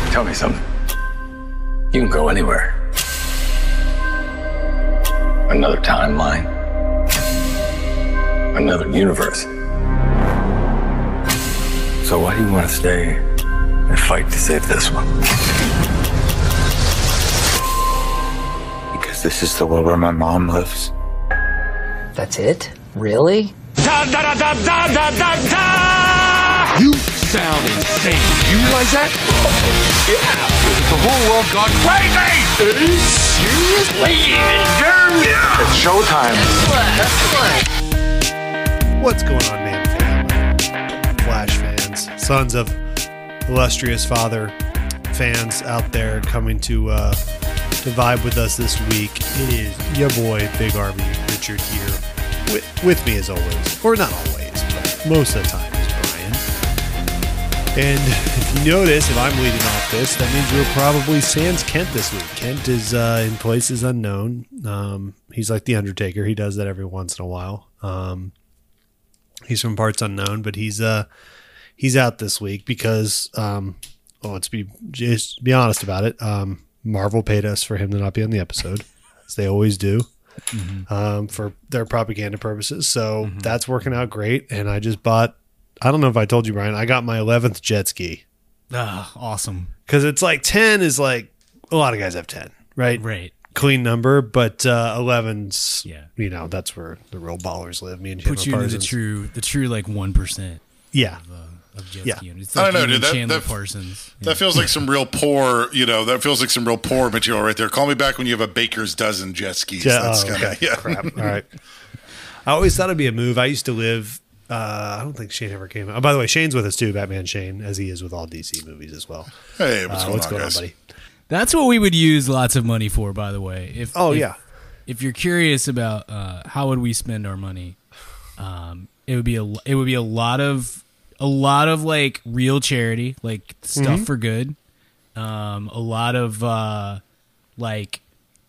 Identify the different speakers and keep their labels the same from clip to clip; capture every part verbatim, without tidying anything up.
Speaker 1: Tell me something. You can go anywhere. Another timeline. Another universe. So why do you want to stay and fight to save this one? Because this is the world where my mom lives.
Speaker 2: That's it? Really?
Speaker 3: Da, da, da, da, da, da, da, da! You sound insane. You realize that? Yeah. The whole world gone crazy! Seriously? It's showtime.
Speaker 4: What's going on, man? Family? Flash fans, sons of illustrious father fans out there coming to uh, to vibe with us this week. It is your boy, Big R V Richard here. With, with me as always, or not always, but most of the time is Brian. And if you notice, if I'm leading off this, that means we're probably sans Kent this week. Kent is uh, in places unknown. Um, he's like the Undertaker. He does that every once in a while. Um, he's from parts unknown, but he's uh, he's out this week because, um, well, let's be just be honest about it. Um, Marvel paid us for him to not be on the episode, as they always do. Mm-hmm. Um, for their propaganda purposes. So mm-hmm. that's working out great. And I just bought, I don't know if I told you, Brian, I got my eleventh jet ski.
Speaker 5: Ah, awesome.
Speaker 4: Because it's like ten is like, a lot of guys have ten, right?
Speaker 5: Right.
Speaker 4: Clean number, but uh, eleven's,
Speaker 5: yeah.
Speaker 4: you know, that's where the real ballers live. Me and
Speaker 5: Put you into the true, the true like one percent.
Speaker 4: Yeah.
Speaker 5: Of, uh, of jet
Speaker 4: yeah.
Speaker 5: ski. It's like
Speaker 6: I don't know, dude. That,
Speaker 5: Chandler
Speaker 6: that,
Speaker 5: Parsons.
Speaker 6: That yeah. feels like some real poor, you know, that feels like some real poor material right there. Call me back when you have a baker's dozen jet skis.
Speaker 4: Yeah,
Speaker 6: That's
Speaker 4: oh,
Speaker 6: kinda,
Speaker 4: okay.
Speaker 6: yeah.
Speaker 4: Crap. All right. I always thought it'd be a move. I used to live, uh, I don't think Shane ever came. Oh, by the way, Shane's with us too, Batman Shane, as he is with all D C movies as well.
Speaker 6: Hey, what's
Speaker 4: uh,
Speaker 6: going
Speaker 4: what's
Speaker 6: on,
Speaker 4: going
Speaker 6: guys?
Speaker 4: on, buddy?
Speaker 5: That's what we would use lots of money for, by the way. If
Speaker 4: Oh,
Speaker 5: if,
Speaker 4: yeah.
Speaker 5: If you're curious about uh, how would we spend our money, um, it would be a it would be a lot of a lot of like real charity, like stuff
Speaker 4: Mm-hmm.
Speaker 5: for good. Um, a lot of uh, like,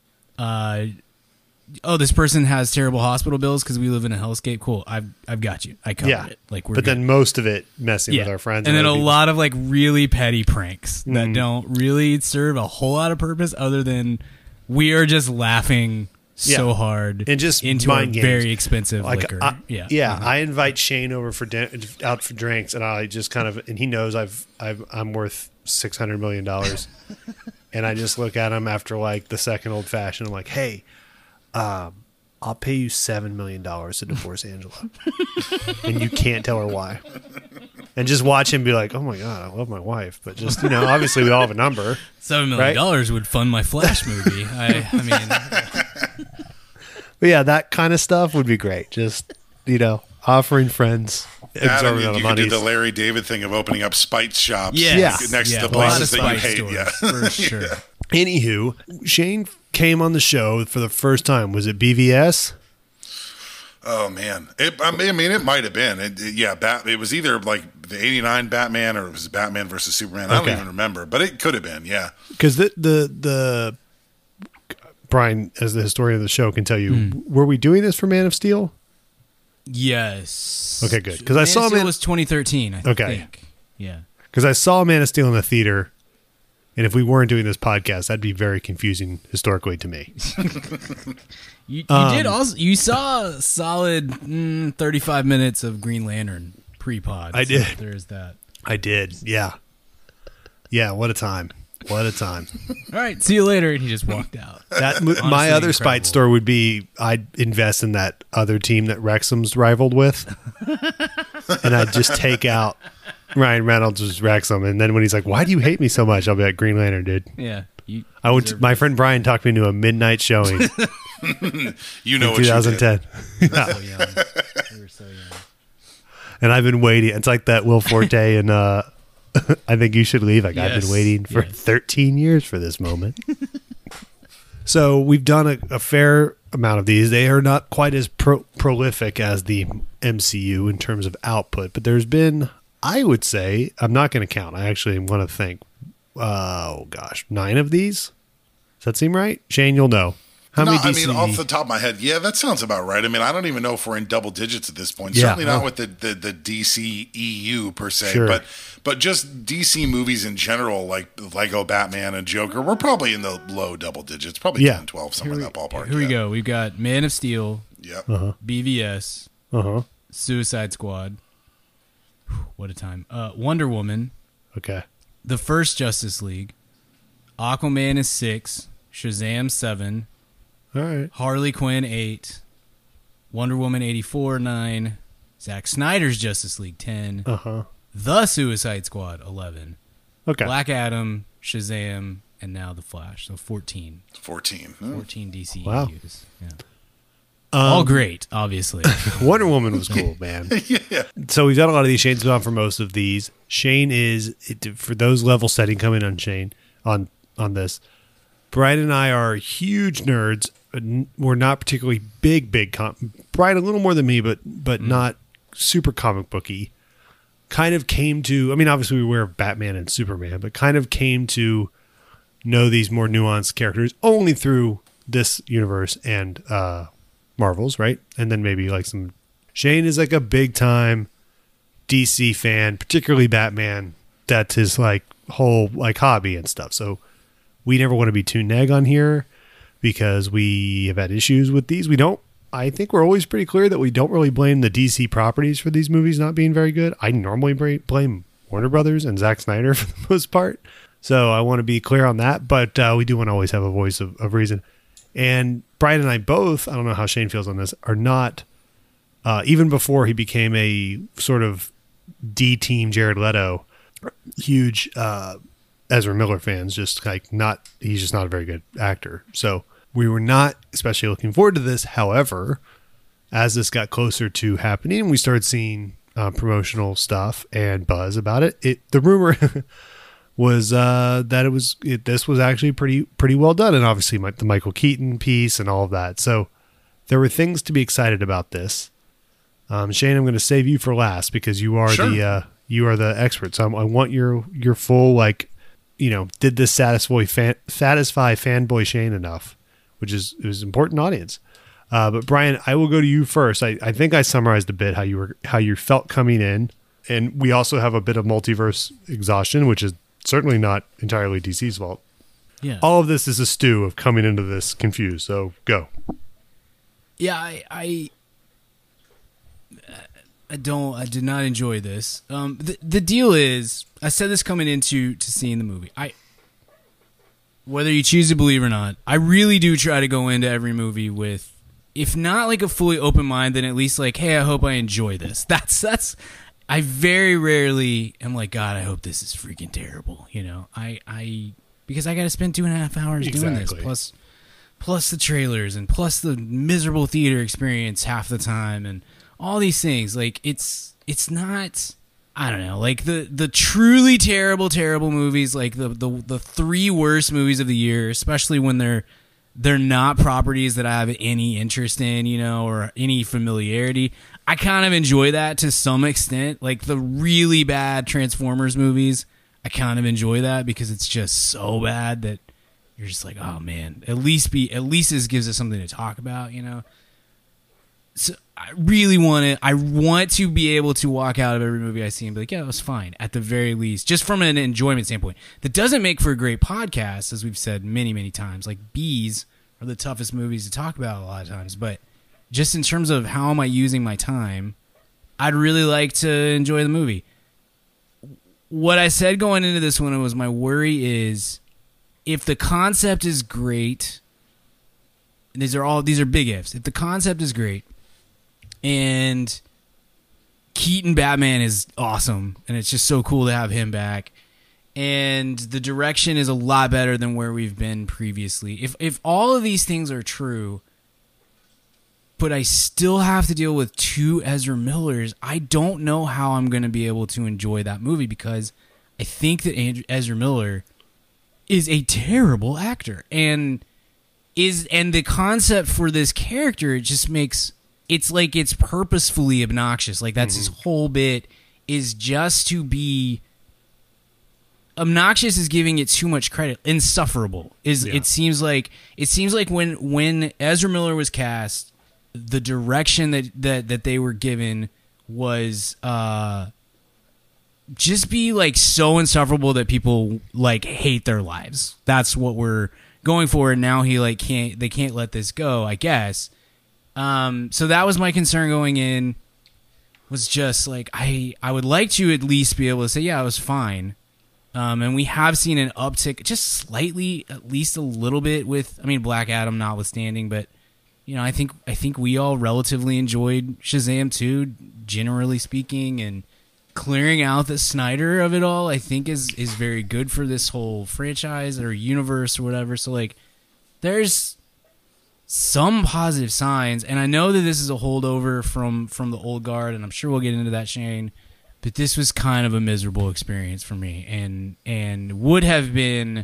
Speaker 5: uh, oh, this person has terrible hospital bills because we live in a hellscape. Cool, I've I've got you. I covered
Speaker 4: Yeah.
Speaker 5: it. Like, we're
Speaker 4: But
Speaker 5: good.
Speaker 4: then most of it messing
Speaker 5: Yeah.
Speaker 4: with our friends.
Speaker 5: and then
Speaker 4: other
Speaker 5: a
Speaker 4: people.
Speaker 5: lot of like really petty pranks that
Speaker 4: Mm.
Speaker 5: don't really serve a whole lot of purpose other than we are just laughing so
Speaker 4: Yeah.
Speaker 5: hard
Speaker 4: And just
Speaker 5: into our
Speaker 4: mind games.
Speaker 5: very expensive
Speaker 4: Like,
Speaker 5: liquor.
Speaker 4: I,
Speaker 5: yeah,
Speaker 4: yeah.
Speaker 5: Mhm.
Speaker 4: I invite Shane over for din- out for drinks, and I just kind of, and he knows I've, I've I'm worth six hundred million dollars, and I just look at him after like the second old fashioned. I'm like, hey, um, I'll pay you seven million dollars to divorce Angela, and you can't tell her why. And just watch him be like, oh my god, I love my wife, but just, you know, obviously we all have a number.
Speaker 5: Seven million dollars
Speaker 4: right?
Speaker 5: would fund my Flash movie. I, I mean,
Speaker 4: But yeah, that kind of stuff would be great. Just, you know, offering friends
Speaker 6: Adam,
Speaker 4: exorbitant
Speaker 6: you,
Speaker 4: amount
Speaker 6: you
Speaker 4: of
Speaker 6: could do
Speaker 4: money.
Speaker 6: the Larry David thing of opening up spite shops
Speaker 5: yes,
Speaker 6: next
Speaker 5: yeah,
Speaker 6: to the
Speaker 5: a lot
Speaker 6: places
Speaker 5: of
Speaker 6: that you
Speaker 5: spice
Speaker 6: hate.
Speaker 5: stores,
Speaker 6: Yeah.
Speaker 5: for sure.
Speaker 4: Anywho, Shane came on the show for the first time. Was it B V S?
Speaker 6: Oh man, it, I mean, I mean, it might have been. It, it- yeah, Bat, it was either like the eighty-nine Batman or it was Batman versus Superman. I
Speaker 4: Okay.
Speaker 6: don't even remember, but it could have been. Yeah.
Speaker 4: Because the, the the Brian, as the historian of the show, can tell you,
Speaker 5: Mm.
Speaker 4: were we doing this for Man of Steel?
Speaker 5: Yes.
Speaker 4: Okay, good. 'Cause I
Speaker 5: Man
Speaker 4: saw
Speaker 5: of Steel
Speaker 4: Man-
Speaker 5: was twenty thirteen. I
Speaker 4: Okay.
Speaker 5: think. Yeah.
Speaker 4: Because I saw Man of Steel in the theater, and if we weren't doing this podcast, that'd be very confusing historically to me.
Speaker 5: You, you
Speaker 4: Um,
Speaker 5: did also. You saw a solid mm, thirty-five minutes of Green Lantern pre-pod.
Speaker 4: I
Speaker 5: so
Speaker 4: did.
Speaker 5: There's that.
Speaker 4: I did, yeah, yeah. What a time! What a time!
Speaker 5: All right. See you later. And he just walked out.
Speaker 4: That my
Speaker 5: Honestly,
Speaker 4: other
Speaker 5: incredible.
Speaker 4: spite store would be I'd invest in that other team that Wrexham's rivaled with, and I'd just take out Ryan Reynolds as Wrexham, and then when he's like, "Why do you hate me so much?" I'll be like, "Green Lantern, dude."
Speaker 5: Yeah. You
Speaker 4: I went. To,
Speaker 5: deserve
Speaker 4: my
Speaker 5: it.
Speaker 4: friend Brian talked me into a midnight showing
Speaker 6: You know
Speaker 4: in
Speaker 6: what you
Speaker 4: twenty
Speaker 6: did.
Speaker 4: ten, yeah.
Speaker 5: So young. You were so young.
Speaker 4: And I've been waiting. It's like that Will Forte and uh, I Think You Should Leave. Like I've
Speaker 5: Yes,
Speaker 4: been waiting for
Speaker 5: yes.
Speaker 4: thirteen years for this moment. So we've done a, a fair amount of these. They are not quite as pro- prolific as the M C U in terms of output, but there's been, I would say, I'm not going to count. I actually want to think. Uh, oh gosh, nine of these. Does that seem right? Shane, you'll know. How
Speaker 6: no,
Speaker 4: many
Speaker 6: I
Speaker 4: D C?
Speaker 6: mean, off the top of my head, yeah, that sounds about right. I mean, I don't even know if we're in double digits at this point.
Speaker 4: Yeah.
Speaker 6: Certainly not
Speaker 4: Oh.
Speaker 6: with the, the, the D C E U per se,
Speaker 4: Sure.
Speaker 6: but but just D C movies in general, like Lego Batman and Joker, we're probably in the low double digits, probably
Speaker 4: Yeah.
Speaker 6: ten, twelve, somewhere in that ballpark.
Speaker 5: Here we
Speaker 6: yeah.
Speaker 5: go. We've got Man of Steel,
Speaker 6: Yep.
Speaker 5: B V S,
Speaker 4: Uh-huh.
Speaker 5: Suicide Squad. Whew, what a time. Uh, Wonder Woman,
Speaker 4: Okay.
Speaker 5: the first Justice League, Aquaman is six, Shazam seven,
Speaker 4: All right.
Speaker 5: Harley Quinn eight, Wonder Woman eighty-four nine, Zack Snyder's Justice League ten,
Speaker 4: Uh-huh.
Speaker 5: The Suicide Squad eleven,
Speaker 4: Okay.
Speaker 5: Black Adam, Shazam, and now The Flash. So fourteen.
Speaker 6: fourteen. Hmm.
Speaker 5: fourteen D C
Speaker 4: Wow.
Speaker 5: E Us. Yeah.
Speaker 4: Um,
Speaker 5: All great, obviously.
Speaker 4: Wonder Woman was cool, man.
Speaker 6: yeah.
Speaker 4: So we've done a lot of these. Shane's been on for most of these. Shane is it, for those level setting coming on Shane on on this. Brian and I are huge nerds. But n- we're not particularly big, big. Com- Brian a little more than me, but but not super comic booky. Kind of came to. I mean, obviously we were aware of Batman and Superman, but kind of came to know these more nuanced characters only through this universe and uh, Marvel's, right? And then maybe like some. Shane is like a big time D C fan, particularly Batman. That's his like whole like hobby and stuff. So we never want to be too neg on here because we have had issues with these. We don't. I think we're always pretty clear that we don't really blame the D C properties for these movies not being very good. I normally bra- blame Warner Brothers and Zack Snyder for the most part. So I want to be clear on that. But uh, we do want to always have a voice of, of reason. And Brian and I both, I don't know how Shane feels on this, are not, uh, even before he became a sort of D-team Jared Leto, huge uh, Ezra Miller fans, just like not, he's just not a very good actor. So we were not especially looking forward to this. However, as this got closer to happening, we started seeing uh, promotional stuff and buzz about it. It the rumor was uh, that it was it, this was actually pretty pretty well done, and obviously my, the Michael Keaton piece and all of that. So there were things to be excited about this. Um, Shane, I'm going to save you for last because you are
Speaker 6: Sure.
Speaker 4: the uh, you are the expert. So I'm, I want your your full like, you know, did this satisfy fan, satisfy fanboy Shane enough, which is it was an important audience. Uh, but Brian, I will go to you first. I, I think I summarized a bit how you were how you felt coming in, and we also have a bit of multiverse exhaustion, which is certainly not entirely D C's fault.
Speaker 5: Yeah.
Speaker 4: All of this is a stew of coming into this confused. So go.
Speaker 5: Yeah, I, I, I don't, I did not enjoy this. Um, the the deal is, I said this coming into to seeing the movie. I, whether you choose to believe or not, I really do try to go into every movie with, if not like a fully open mind, then at least like, hey, I hope I enjoy this. That's that's. I very rarely am like, God, I hope this is freaking terrible. You know, I, I because I got to spend two and a half hours doing this,
Speaker 4: Exactly.
Speaker 5: plus, plus the trailers and plus the miserable theater experience half the time and all these things. Like it's it's not. I don't know, like the the truly terrible, terrible movies, like the the the three worst movies of the year, especially when they're they're not properties that I have any interest in, you know, or any familiarity. I kind of enjoy that to some extent. Like the really bad Transformers movies, I kind of enjoy that because it's just so bad that you're just like, oh man, at least be at least this gives us something to talk about, you know. So I really want to. I want to be able to walk out of every movie I see and be like, yeah, it was fine at the very least, just from an enjoyment standpoint. That doesn't make for a great podcast, as we've said many, many times. Like Bees are the toughest movies to talk about a lot of times, but just in terms of how am I using my time, I'd really like to enjoy the movie. What I said going into this one was my worry is if the concept is great. These are all these are big ifs. If the concept is great. And Keaton Batman is awesome, and it's just so cool to have him back. And the direction is a lot better than where we've been previously. If if all of these things are true, but I still have to deal with two Ezra Millers, I don't know how I'm going to be able to enjoy that movie because I think that Andrew, Ezra Miller is a terrible actor, and is and the concept for this character, it just makes. It's like it's purposefully obnoxious. Like that's his whole bit is just to be Obnoxious is giving it too much credit. Insufferable is.
Speaker 4: Yeah.
Speaker 5: It seems like it seems like when when Ezra Miller was cast, the direction that that that they were given was uh, just be like so insufferable that people like hate their lives. That's what we're going for. And now he like can't. They can't let this go, I guess. Um, so that was my concern going in. Was just like I I would like to at least be able to say, yeah, I was fine. Um, and we have seen an uptick just slightly, at least a little bit with I mean Black Adam notwithstanding, but you know, I think I think we all relatively enjoyed Shazam too, generally speaking, and clearing out the Snyder of it all, I think is is very good for this whole franchise or universe or whatever. So like there's some positive signs, and I know that this is a holdover from from the old guard, and I'm sure we'll get into that, Shane, but this was kind of a miserable experience for me, and and would have been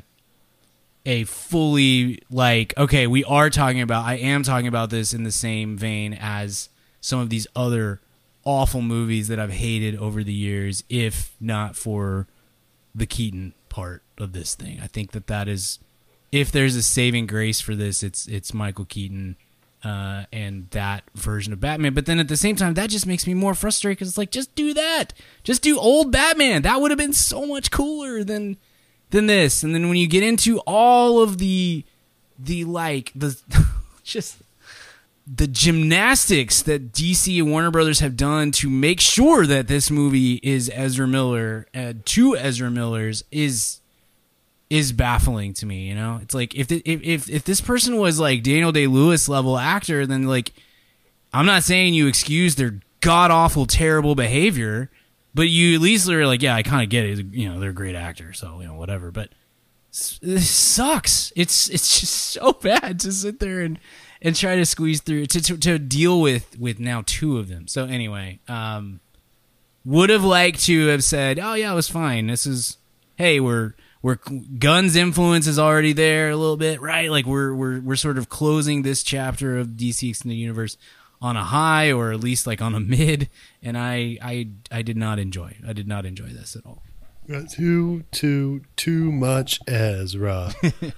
Speaker 5: a fully like, okay, we are talking about I am talking about this in the same vein as some of these other awful movies that I've hated over the years, if not for the Keaton part of this thing. I think that that is, if there's a saving grace for this, it's it's Michael Keaton uh, and that version of Batman. But then at the same time, that just makes me more frustrated because it's like, just do that. Just do old Batman. That would have been so much cooler than than this. And then when you get into all of the the like the just the gymnastics that D C and Warner Brothers have done to make sure that this movie is Ezra Miller, uh, two Ezra Millers, is is baffling to me. You know, it's like if the, if if if this person was like Daniel Day-Lewis level actor, then like I'm not saying you excuse their god awful terrible behavior, but you at least are like, yeah, I kind of get it. You know, they're a great actor, so you know whatever. But this sucks. It's it's just so bad to sit there and. And try to squeeze through to, to to deal with with now two of them. So anyway, um, would have liked to have said, "Oh yeah, it was fine. This is hey, we're we're Gunn's influence is already there a little bit, right? Like we're we're we're sort of closing this chapter of D C Extended Universe on a high, or at least like on a mid." And I I I did not enjoy. I did not enjoy this at all.
Speaker 4: Got too, too, too much Ezra.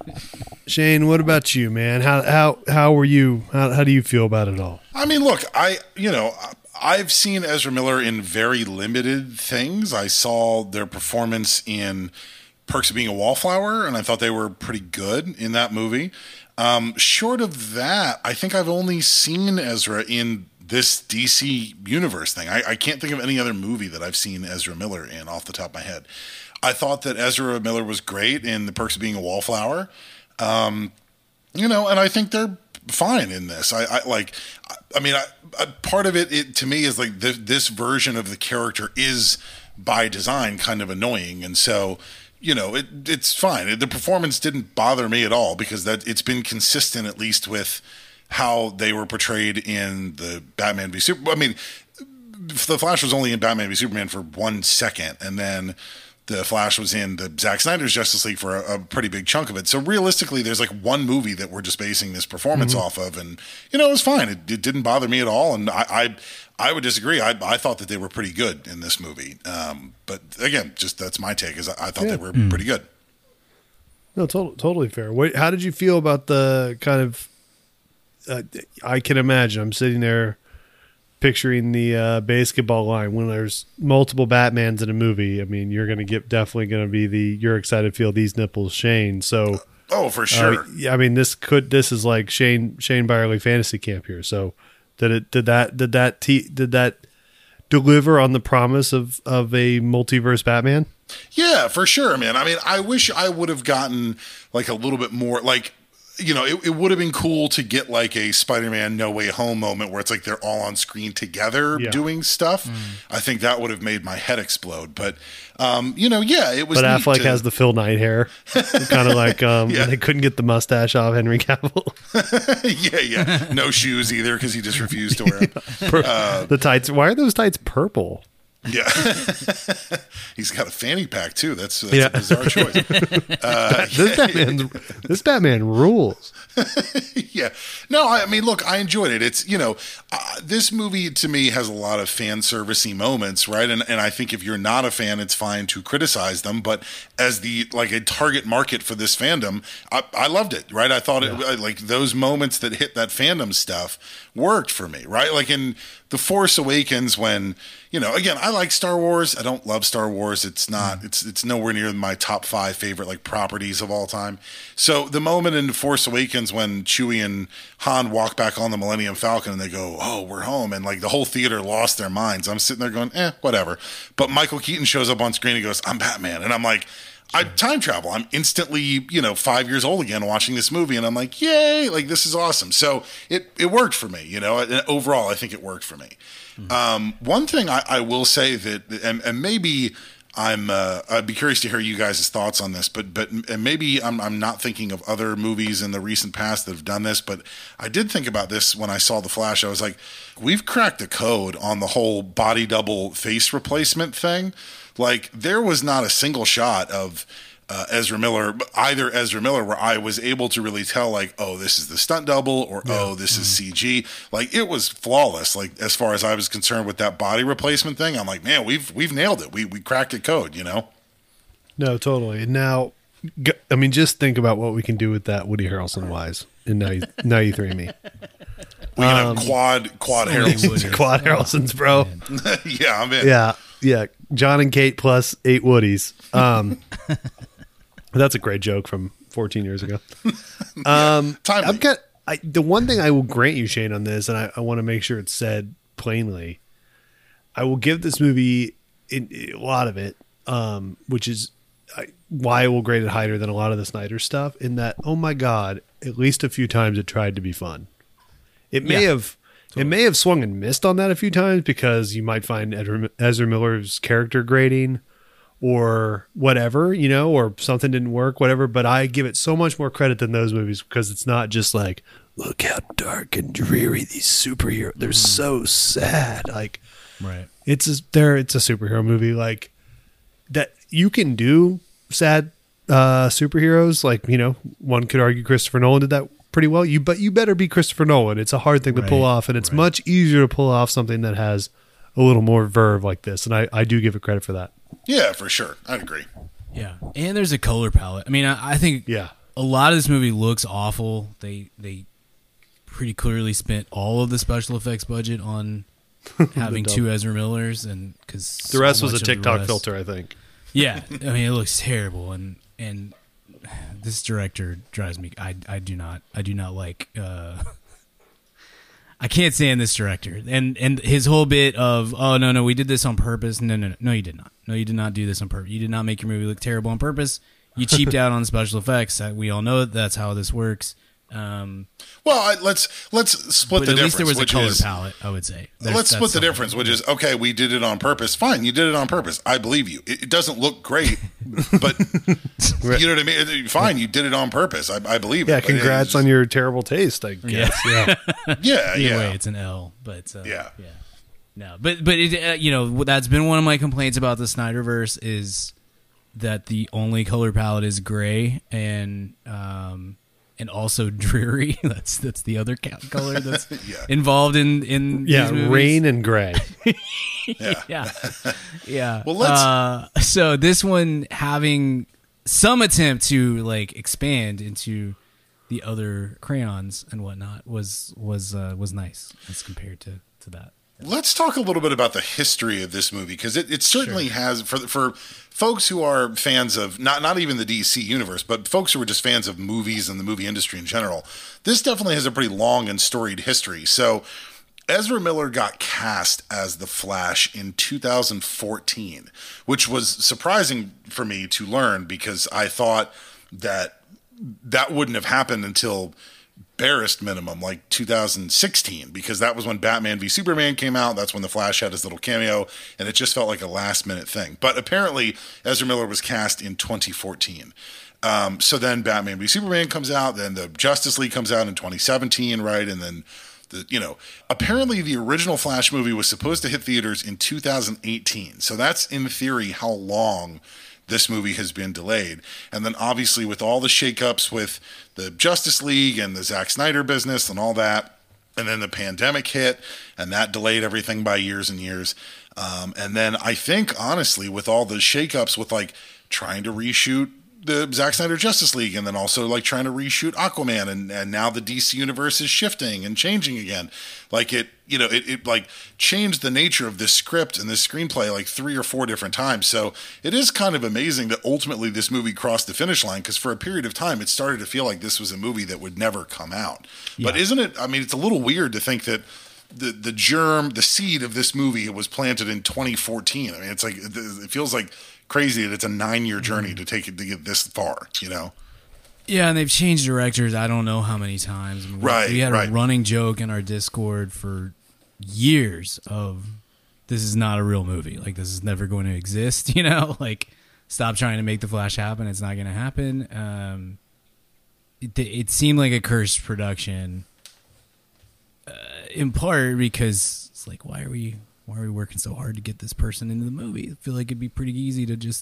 Speaker 4: Shane, what about you, man? How how how were you? How how do you feel about it all?
Speaker 6: I mean, look, I you know I've seen Ezra Miller in very limited things. I saw their performance in Perks of Being a Wallflower, and I thought they were pretty good in that movie. Um, short of that, I think I've only seen Ezra in this D C universe thing. I, I can't think of any other movie that I've seen Ezra Miller in off the top of my head. I thought that Ezra Miller was great in The Perks of Being a Wallflower. Um, you know, and I think they're fine in this. I, I like, I, I mean, I, I, part of it, it to me is like the, this version of the character is by design kind of annoying. And so, you know, it, it's fine. The performance didn't bother me at all because that it's been consistent, at least with how they were portrayed in the Batman v Superman. I mean, the Flash was only in Batman v Superman for one second, and then the Flash was in the Zack Snyder's Justice League for a, a pretty big chunk of it. So realistically, there's like one movie that we're just basing this performance mm-hmm. off of, and you know, it was fine. It, it didn't bother me at all, and I I, I would disagree. I, I thought that they were pretty good in this movie. Um, but again, just that's my take. Is I, I thought yeah. they were mm. pretty good.
Speaker 4: No, to- totally fair. Wait, how did you feel about the kind of? Uh, I can imagine. I'm sitting there picturing the uh, basketball line when there's multiple Batmans in a movie. I mean, you're going to get definitely going to be the you're excited to feel these nipples, Shane. So,
Speaker 6: oh, for sure.
Speaker 4: Uh, yeah, I mean, this could this is like Shane Shane Byerly fantasy camp here. So, did it did that did that te- did that deliver on the promise of of a multiverse Batman?
Speaker 6: Yeah, for sure, man. I mean, I wish I would have gotten like a little bit more like. You know, it, it would have been cool to get like a Spider-Man No Way Home moment where it's like they're all on screen together yeah. doing stuff. Mm. I think that would have made my head explode. But, um, you know, yeah, it was.
Speaker 4: But Affleck to... has the Phil Knight hair, kind of like um, yeah. they couldn't get the mustache off Henry Cavill.
Speaker 6: yeah, yeah, no shoes either because he just refused to wear them.
Speaker 4: Uh, the tights. Why are those tights purple?
Speaker 6: Yeah. He's got a fanny pack too. That's, that's
Speaker 4: Yeah.
Speaker 6: a bizarre choice. Uh,
Speaker 4: this Batman, this Batman rules.
Speaker 6: yeah. No, I mean, look, I enjoyed it. It's, you know, uh, this movie to me has a lot of fan servicey moments, right? And and I think if you're not a fan, it's fine to criticize them. But as the, like a target market for this fandom, I, I loved it, right? I thought yeah. it, like those moments that hit that fandom stuff worked for me, right? Like in The Force Awakens when, you know, again, I like Star Wars. I don't love Star Wars. It's not, it's, it's nowhere near my top five favorite like properties of all time. So the moment in The Force Awakens when Chewie and Han walk back on the Millennium Falcon and they go, oh, we're home. And like the whole theater lost their minds. I'm sitting there going, eh, whatever. But Michael Keaton shows up on screen and goes, I'm Batman. And I'm like, I time travel. I'm instantly, you know, five years old again watching this movie. And I'm like, yay, like this is awesome. So it, it worked for me, you know, and overall, I think it worked for me. Mm-hmm. Um, one thing I, I will say that, and, and maybe I'm, uh, I'd be curious to hear you guys' thoughts on this, but, but, and maybe I'm, I'm not thinking of other movies in the recent past that have done this, but I did think about this when I saw The Flash. I was like, we've cracked the code on the whole body double face replacement thing. Like there was not a single shot of uh, Ezra Miller, either Ezra Miller, where I was able to really tell like, oh, this is the stunt double, or yeah. oh, this mm-hmm. is C G. Like it was flawless. Like as far as I was concerned with that body replacement thing, I'm like, man, we've we've nailed it. We we cracked the code, you know.
Speaker 4: No, totally. Now, I mean, just think about what we can do with that Woody Harrelson wise. And now you now you three me.
Speaker 6: We can um, have quad quad
Speaker 5: so
Speaker 6: Harrelsons.
Speaker 4: Quad Harrelsons, bro.
Speaker 6: Yeah, I'm in.
Speaker 4: Yeah. Yeah, John and Kate plus eight Woodies. Um, that's a great joke from fourteen years ago. Um,
Speaker 6: yeah,
Speaker 4: I've got I, the one thing I will grant you, Shane, on this, and I, I want to make sure it's said plainly. I will give this movie in, in, a lot of it, um, which is I, why I will grade it higher than a lot of the Snyder stuff. In that, oh my god, at least a few times it tried to be fun. It may yeah. have. It may have swung and missed on that a few times because you might find Ezra Miller's character grading or whatever, you know, or something didn't work, whatever. But I give it so much more credit than those movies because it's not just like, look how dark and dreary these superheroes. They're mm. so sad. Like,
Speaker 5: right.
Speaker 4: It's a, they're, it's a superhero movie like that. You can do sad uh, superheroes. Like, you know, one could argue Christopher Nolan did that pretty well. You but you better be Christopher Nolan. It's a hard thing to right, pull off, and it's right. much easier to pull off something that has a little more verve like this. And I, I do give it credit for that.
Speaker 6: Yeah, for sure. I'd agree.
Speaker 5: Yeah, and there's a color palette. I mean, I, I think
Speaker 4: yeah.
Speaker 5: a lot of this movie looks awful. They they pretty clearly spent all of the special effects budget on having two Ezra Millers, and because
Speaker 4: the rest so was a TikTok filter, I think.
Speaker 5: Yeah, I mean, it looks terrible, and and. This director drives me. I I do not. I do not like. Uh, I can't stand this director, and and his whole bit of oh no no we did this on purpose. No no no no you did not. No you did not do this on purpose. You did not make your movie look terrible on purpose. You cheaped out on special effects. We all know that that's how this works. Um,
Speaker 6: well, I, let's let's split the
Speaker 5: at
Speaker 6: difference.
Speaker 5: At least there was a color
Speaker 6: is,
Speaker 5: palette, I would say. There's,
Speaker 6: let's split the difference, which is okay. We did it on purpose. Fine, you did it on purpose. I believe you. It, it doesn't look great, but you know what I mean. Fine, you did it on purpose. I, I believe
Speaker 4: yeah,
Speaker 6: it.
Speaker 4: Yeah, congrats on your terrible taste. I guess. Yeah,
Speaker 6: yeah, yeah.
Speaker 5: Anyway,
Speaker 6: yeah.
Speaker 5: it's an L, but uh,
Speaker 6: yeah,
Speaker 5: yeah. No, but but it, uh, you know that's been one of my complaints about the Snyderverse is that the only color palette is gray and. Um, And also dreary. That's that's the other color that's
Speaker 6: yeah.
Speaker 5: involved in in
Speaker 4: yeah
Speaker 5: these movies.
Speaker 4: Rain and gray.
Speaker 6: yeah,
Speaker 5: yeah, yeah.
Speaker 6: Well, let's.
Speaker 5: Uh, so this one having some attempt to like expand into the other crayons and whatnot was was uh, was nice as compared to to that.
Speaker 6: Let's talk a little bit about the history of this movie because it, it certainly sure. has for for folks who are fans of not not even the D C universe, but folks who are just fans of movies and the movie industry in general. This definitely has a pretty long and storied history. So Ezra Miller got cast as the Flash in two thousand fourteen, which was surprising for me to learn because I thought that that wouldn't have happened until barest minimum, like two thousand sixteen, because that was when Batman v Superman came out. That's when the Flash had his little cameo, and it just felt like a last minute thing. But apparently, Ezra Miller was cast in twenty fourteen. Um, so then Batman v Superman comes out, then the Justice League comes out in twenty seventeen, right? And then The, you know, apparently the original Flash movie was supposed to hit theaters in two thousand eighteen. So that's in theory how long this movie has been delayed. And then obviously with all the shakeups with the Justice League and the Zack Snyder business and all that, and then the pandemic hit, and that delayed everything by years and years. Um, and then I think, honestly, with all the shakeups with like trying to reshoot the Zack Snyder Justice League, and then also like trying to reshoot Aquaman, and, and now the D C universe is shifting and changing again. Like it, you know, it, it like changed the nature of this script and this screenplay like three or four different times. So it is kind of amazing that ultimately this movie crossed the finish line, because for a period of time it started to feel like this was a movie that would never come out. Yeah. But isn't it, I mean, it's a little weird to think that the the germ, the seed of this movie was planted in twenty fourteen. I mean, it's like, it feels like crazy that it's a nine-year journey to take it to get this far, you know?
Speaker 5: Yeah, and they've changed directors I don't know how many times. We,
Speaker 6: right,
Speaker 5: We had
Speaker 6: right.
Speaker 5: a running joke in our Discord for years of, this is not a real movie. Like, this is never going to exist, you know? Like, stop trying to make The Flash happen. It's not going to happen. Um, it, it seemed like a cursed production, uh, in part because it's like, why are we... Why are we working so hard to get this person into the movie? I feel like it'd be pretty easy to just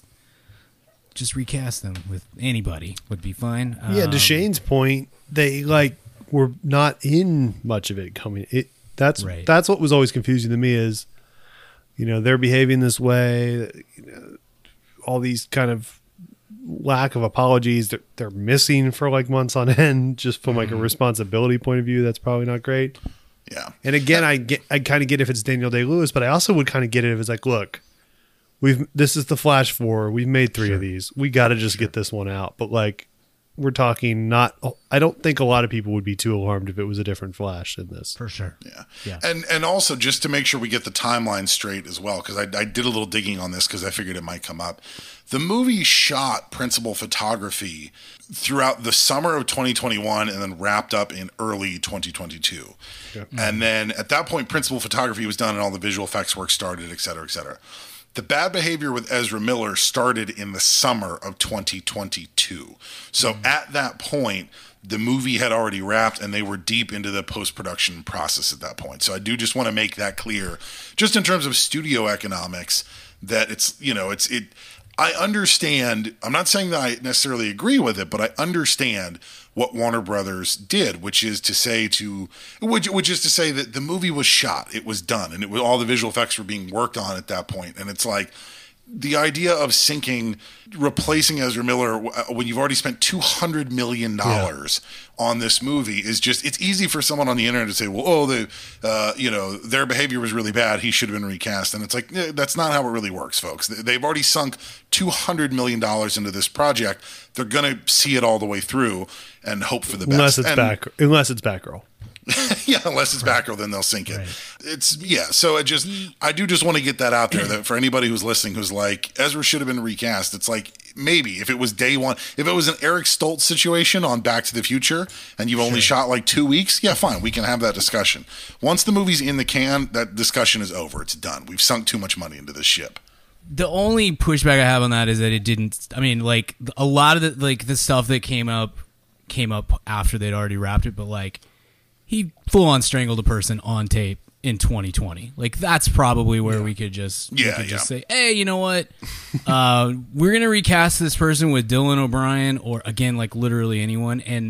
Speaker 5: just recast them with anybody. Would be fine.
Speaker 4: Yeah,
Speaker 5: Um,
Speaker 4: to Shane's point, they like were not in much of it coming. It that's
Speaker 5: Right.
Speaker 4: that's what was always confusing to me is, you know, they're behaving this way. You know, all these kind of lack of apologies that they're missing for like months on end, just from like a responsibility point of view. That's probably not great.
Speaker 6: Yeah.
Speaker 4: And again, I get, I kind of get if it's Daniel Day-Lewis, but I also would kind of get it if it's like, look, we've, this is the Flash four. We've made three
Speaker 5: Sure.
Speaker 4: of these. We got to just
Speaker 5: Sure.
Speaker 4: get this one out. But like, we're talking not, I don't think a lot of people would be too alarmed if it was a different Flash in this.
Speaker 5: for sure.
Speaker 6: Yeah.
Speaker 5: Yeah.
Speaker 6: And and also just to make sure we get the timeline straight as well, because I, I did a little digging on this because I figured it might come up. The movie shot principal photography throughout the summer of twenty twenty-one and then wrapped up in early twenty twenty-two. Yep. And then at that point, principal photography was done and all the visual effects work started, et cetera, et cetera. The bad behavior with Ezra Miller started in the summer of twenty twenty-two. So mm-hmm. at that point, the movie had already wrapped and they were deep into the post-production process at that point. So I do just want to make that clear, just in terms of studio economics, that it's, you know, it's, it, I understand, I'm not saying that I necessarily agree with it, but I understand what Warner Brothers did, which is to say to, which, which is to say that the movie was shot, it was done, and it was, all the visual effects were being worked on at that point. And it's like, the idea of syncing, replacing Ezra Miller when you've already spent two hundred million dollars yeah. on this movie is just, it's easy for someone on the internet to say, well, oh, they, uh, you know, their behavior was really bad. He should have been recast. And it's like, eh, that's not how it really works, folks. They've already sunk two hundred million dollars into this project. They're going to see it all the way through and hope for the best.
Speaker 4: Unless it's
Speaker 6: and,
Speaker 4: back, unless it's Batgirl.
Speaker 6: yeah, unless it's right. Batgirl, then they'll sink it. Right. It's yeah. So it just, I do just want to get that out there that for anybody who's listening, who's like, Ezra should have been recast. It's like, maybe if it was day one, if it was an Eric Stoltz situation on Back to the Future, and you've only sure. shot like two weeks, yeah, fine, we can have that discussion. Once the movie's in the can, that discussion is over. It's done. We've sunk too much money into this ship.
Speaker 5: The only pushback I have on that is that it didn't. I mean, like a lot of the like the stuff that came up came up after they'd already wrapped it, but like. He full-on strangled a person on tape in twenty twenty. Like, that's probably where yeah. we could just,
Speaker 6: yeah,
Speaker 5: we could
Speaker 6: yeah.
Speaker 5: just say, hey, you know what? uh, we're going to recast this person with Dylan O'Brien or, again, like, literally anyone. And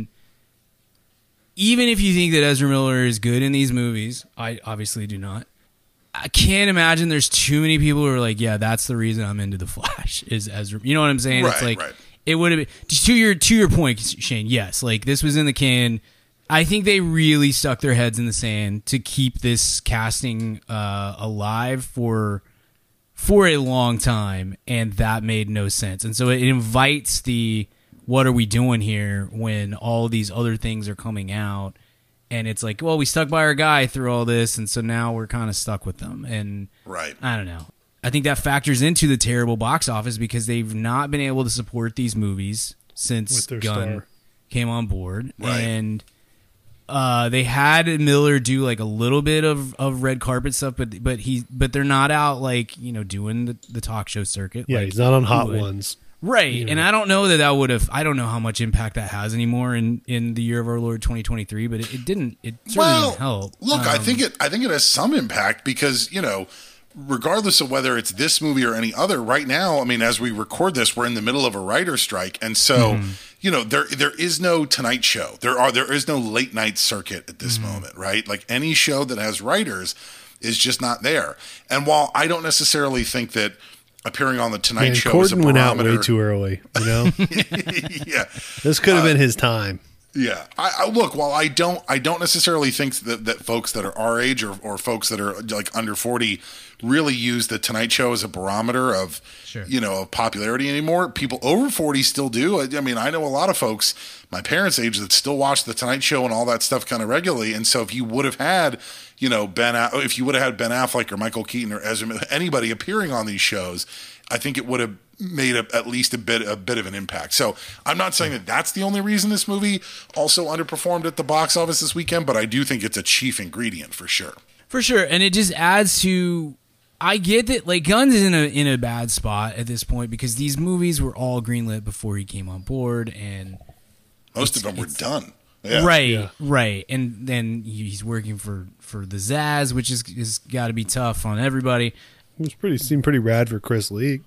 Speaker 5: even if you think that Ezra Miller is good in these movies, I obviously do not. I can't imagine there's too many people who are like, yeah, that's the reason I'm into The Flash, is Ezra. You know what I'm saying?
Speaker 6: Right,
Speaker 5: it's like,
Speaker 6: right.
Speaker 5: It would have been, to your, to your point, Shane, yes, like, this was in the can. I think they really stuck their heads in the sand to keep this casting uh, alive for for a long time, and that made no sense. And so it invites the what are we doing here when all these other things are coming out, and it's like, well, we stuck by our guy through all this, and so now we're kind of stuck with them. And
Speaker 6: right.
Speaker 5: I don't know. I think that factors into the terrible box office because they've not been able to support these movies since Gunn
Speaker 4: star.
Speaker 5: came on board,
Speaker 6: right.
Speaker 5: and. Uh, they had Miller do like a little bit of, of red carpet stuff, but but he but they're not out like you know doing the, the talk show circuit.
Speaker 4: Yeah,
Speaker 5: like
Speaker 4: he's not on Hot
Speaker 5: would.
Speaker 4: Ones.
Speaker 5: Right.
Speaker 4: You know.
Speaker 5: And I don't know that that would have, I don't know how much impact that has anymore in, in the year of our Lord twenty twenty-three, but it, it didn't, it certainly
Speaker 6: Well,
Speaker 5: didn't help.
Speaker 6: look, I
Speaker 5: Um,
Speaker 6: think it. I think it has some impact because you know, regardless of whether it's this movie or any other, right now, I mean, as we record this, we're in the middle of a writer's strike, and so
Speaker 5: Mm-hmm.
Speaker 6: you know, there there is no Tonight Show. There are there is no late night circuit at this
Speaker 5: Mm-hmm.
Speaker 6: moment, right? Like any show that has writers is just not there. And while I don't necessarily think that appearing on the Tonight
Speaker 4: Man,
Speaker 6: Show is a
Speaker 4: Corden went out
Speaker 6: barometer,
Speaker 4: way too early. You know,
Speaker 6: yeah.
Speaker 4: this could have been his time.
Speaker 6: Yeah, I, I look. While I don't, I don't necessarily think that, that folks that are our age or, or folks that are like under forty really use the Tonight Show as a barometer of,
Speaker 5: Sure.
Speaker 6: you know, of popularity anymore. People over forty still do. I, I mean, I know a lot of folks my parents' age that still watch the Tonight Show and all that stuff kind of regularly. And so, if you would have had, you know, Ben, if you would have had Ben Affleck or Michael Keaton or Ezra, Miller, anybody appearing on these shows, I think it would have made a, at least a bit a bit of an impact. So I'm not saying that that's the only reason this movie also underperformed at the box office this weekend, but I do think it's a chief ingredient for sure.
Speaker 5: For sure, and it just adds to. I get that, like, Gunn's is in a in a bad spot at this point because these movies were all greenlit before he came on board, and
Speaker 6: Most of them were done. Yeah.
Speaker 5: right,
Speaker 4: Yeah.
Speaker 5: right, and then he's working for for the Zaz, which is is got to be tough on everybody.
Speaker 4: It was pretty seemed pretty rad for Chris Leak.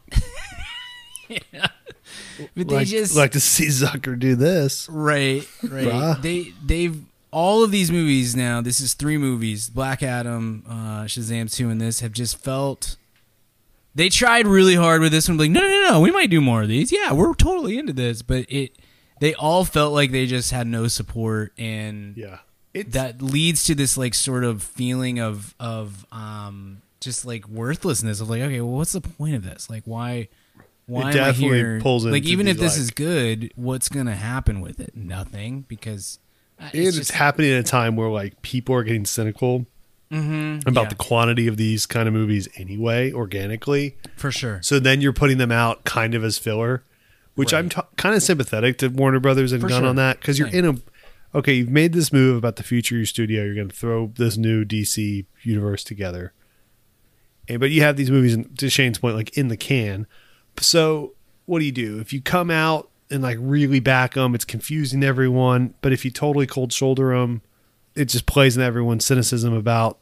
Speaker 5: But they
Speaker 4: Like,
Speaker 5: just
Speaker 4: like to see Zucker do this.
Speaker 5: right, right.
Speaker 4: Bruh.
Speaker 5: They they've all of these movies now. This is three movies: Black Adam, uh, Shazam two, and this have just felt. They tried really hard with this one, like no, no, no, no, we might do more of these. Yeah, we're totally into this, but it. They all felt like they just had no support, and
Speaker 4: Yeah,
Speaker 5: that leads to this like sort of feeling of of um just like worthlessness of like, okay, well, what's the point of this? Like, why? Why am I
Speaker 4: definitely
Speaker 5: here?
Speaker 4: pulls
Speaker 5: like,
Speaker 4: into
Speaker 5: even if
Speaker 4: these,
Speaker 5: this
Speaker 4: like-
Speaker 5: is good, what's gonna happen with it? Nothing, because uh,
Speaker 4: and it's,
Speaker 5: just-
Speaker 4: happening at a time where like people are getting cynical
Speaker 5: Mhm,
Speaker 4: about
Speaker 5: yeah,
Speaker 4: the quantity of these kind of movies anyway, organically.
Speaker 5: for sure.
Speaker 4: So then you're putting them out kind of as filler, which I'm t- kind of sympathetic to Warner Brothers and
Speaker 5: For
Speaker 4: Gunn
Speaker 5: sure.
Speaker 4: on that because you're
Speaker 5: Same.
Speaker 4: in a okay. You've made this move about the future of your studio. You're going to throw this new D C universe together, and but you have these movies, to Shane's point, like in the can. So what do you do if you come out and like really back them? It's confusing everyone. But if you totally cold shoulder them, it just plays in everyone's cynicism about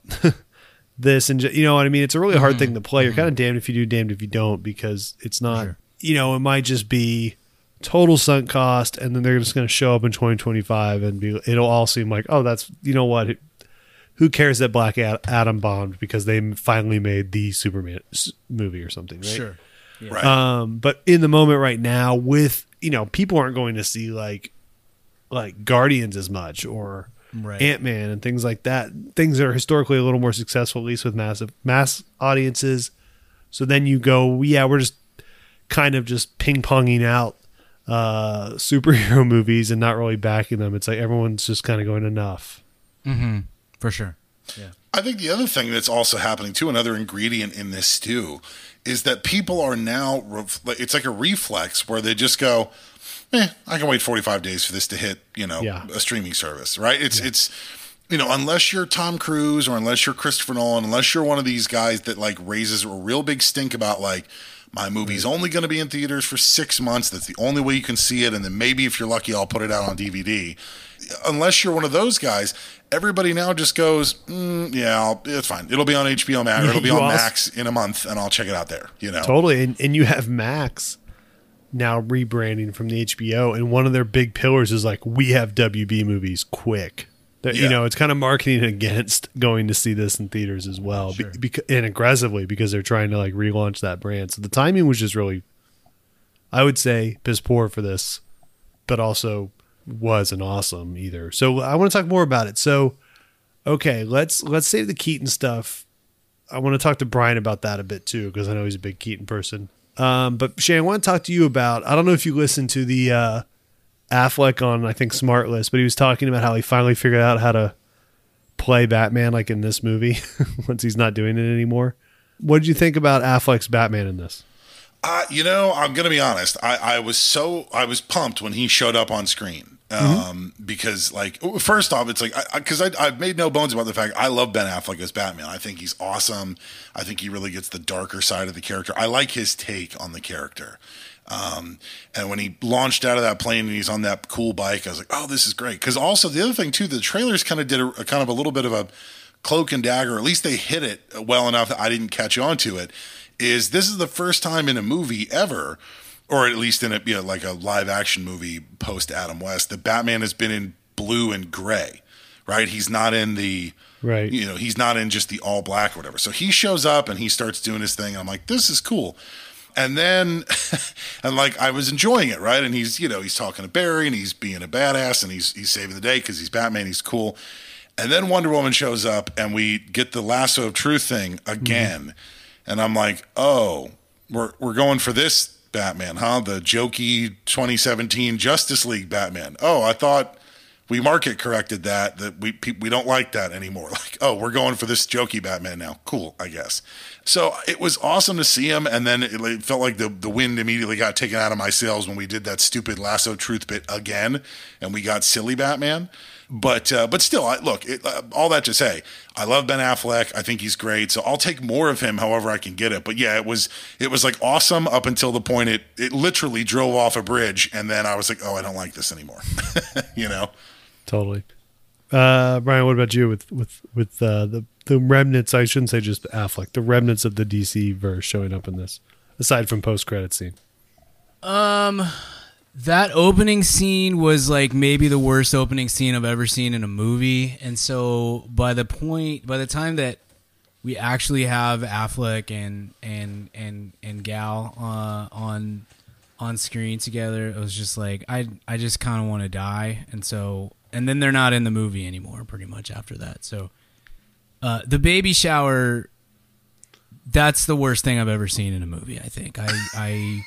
Speaker 4: this, and ju- you know what I mean. It's a really hard
Speaker 5: Mm-hmm.
Speaker 4: thing to play. You're kind of damned if you do, damned if you don't, because it's not.
Speaker 5: Sure.
Speaker 4: You know, it might just be total sunk cost, and then they're just going to show up in twenty twenty-five, and be. It'll all seem like, oh, that's you know what. It, who cares that Black Ad- Adam bombed because they finally made the Superman s- movie or something, right?
Speaker 5: Sure.
Speaker 6: Right.
Speaker 4: Um, but in the moment right now, with you know, people aren't going to see like like Guardians as much or
Speaker 5: Right.
Speaker 4: Ant-Man and things like that. Things that are historically a little more successful, at least with massive mass audiences. So then you go, yeah, we're just kind of just ping ponging out uh, superhero movies and not really backing them. It's like everyone's just kind of going enough.
Speaker 5: Mm-hmm. For sure.
Speaker 6: I think the other thing that's also happening too, another ingredient in this stew, is that people are now, ref- it's like a reflex where they just go, eh, I can wait forty-five days for this to hit, you know,
Speaker 4: Yeah.
Speaker 6: a streaming service, right? It's, it's, you know, unless you're Tom Cruise or unless you're Christopher Nolan, unless you're one of these guys that like raises a real big stink about like, my movie's only going to be in theaters for six months. That's the only way you can see it. And then maybe if you're lucky, I'll put it out on D V D. Unless you're one of those guys, everybody now just goes, mm, yeah, I'll, it's fine. It'll be on H B O Max. Or it'll be
Speaker 4: You
Speaker 6: on
Speaker 4: also-
Speaker 6: Max in a month, and I'll check it out there. You know,
Speaker 4: Totally. And, and you have Max now rebranding from the H B O, and one of their big pillars is like, we have W B movies quick. That,
Speaker 6: Yeah.
Speaker 4: You know, it's kind of marketing against going to see this in theaters as well,
Speaker 5: Sure.
Speaker 4: be, beca- and aggressively because they're trying to like relaunch that brand. So the timing was just really, I would say, piss poor for this, but also wasn't awesome either. So I want to talk more about it. So, okay, let's let's save the Keaton stuff. I want to talk to Brian about that a bit too, because I know he's a big Keaton person. Um, but Shane, I want to talk to you about, I don't know if you listened to the uh, Affleck on, I think, Smartlist, but he was talking about how he finally figured out how to play Batman like in this movie once he's not doing it anymore. What did you think about Affleck's Batman in this?
Speaker 6: Uh, you know, I'm going to be honest. I, I was so I was pumped when he showed up on screen um,
Speaker 4: Mm-hmm.
Speaker 6: because, like, first off, it's like because I, I, I've made no bones about the fact I love Ben Affleck as Batman. I think he's awesome. I think he really gets the darker side of the character. I like his take on the character. Um, and when he launched out of that plane and he's on that cool bike, I was like, oh, this is great. Because also the other thing too, the trailers kind of did a, a kind of a little bit of a cloak and dagger. At least they hit it well enough that I didn't catch on to it. Is this is the first time in a movie ever, or at least in a you know, like a live action movie post Adam West, that Batman has been in blue and gray, right? He's not in the
Speaker 4: right.
Speaker 6: You know, he's not in just the all black or whatever. So he shows up and he starts doing his thing. And I'm like, this is cool. And then, and like, I was enjoying it, right? And he's, you know, he's talking to Barry and he's being a badass and he's he's saving the day because he's Batman, he's cool. And then Wonder Woman shows up and we get the lasso of truth thing again. Mm-hmm. And I'm like, oh, we're we're going for this Batman, huh? The jokey twenty seventeen Justice League Batman. Oh, I thought we market corrected that, that we we don't like that anymore. Like, oh, we're going for this jokey Batman now. Cool, I guess. So it was awesome to see him, and then it, it felt like the, the wind immediately got taken out of my sails when we did that stupid lasso truth bit again, and we got silly Batman. But uh, but still, I, look, it, uh, all that to say, I love Ben Affleck. I think he's great, so I'll take more of him however I can get it. But yeah, it was it was like awesome up until the point it it literally drove off a bridge, and then I was like, oh, I don't like this anymore. You know.
Speaker 4: Totally. Uh, Brian, what about you with with with uh, the the remnants? I shouldn't say just Affleck. The remnants of the D C verse showing up in this, aside from post credit scene.
Speaker 5: Um, that opening scene was like maybe the worst opening scene I've ever seen in a movie, and so by the point, by the time that we actually have Affleck and and and and Gal uh, on on screen together, it was just like I I just kind of want to die, and so. And then they're not in the movie anymore, pretty much after that. So, uh, the baby shower, that's the worst thing I've ever seen in a movie, I think. I I,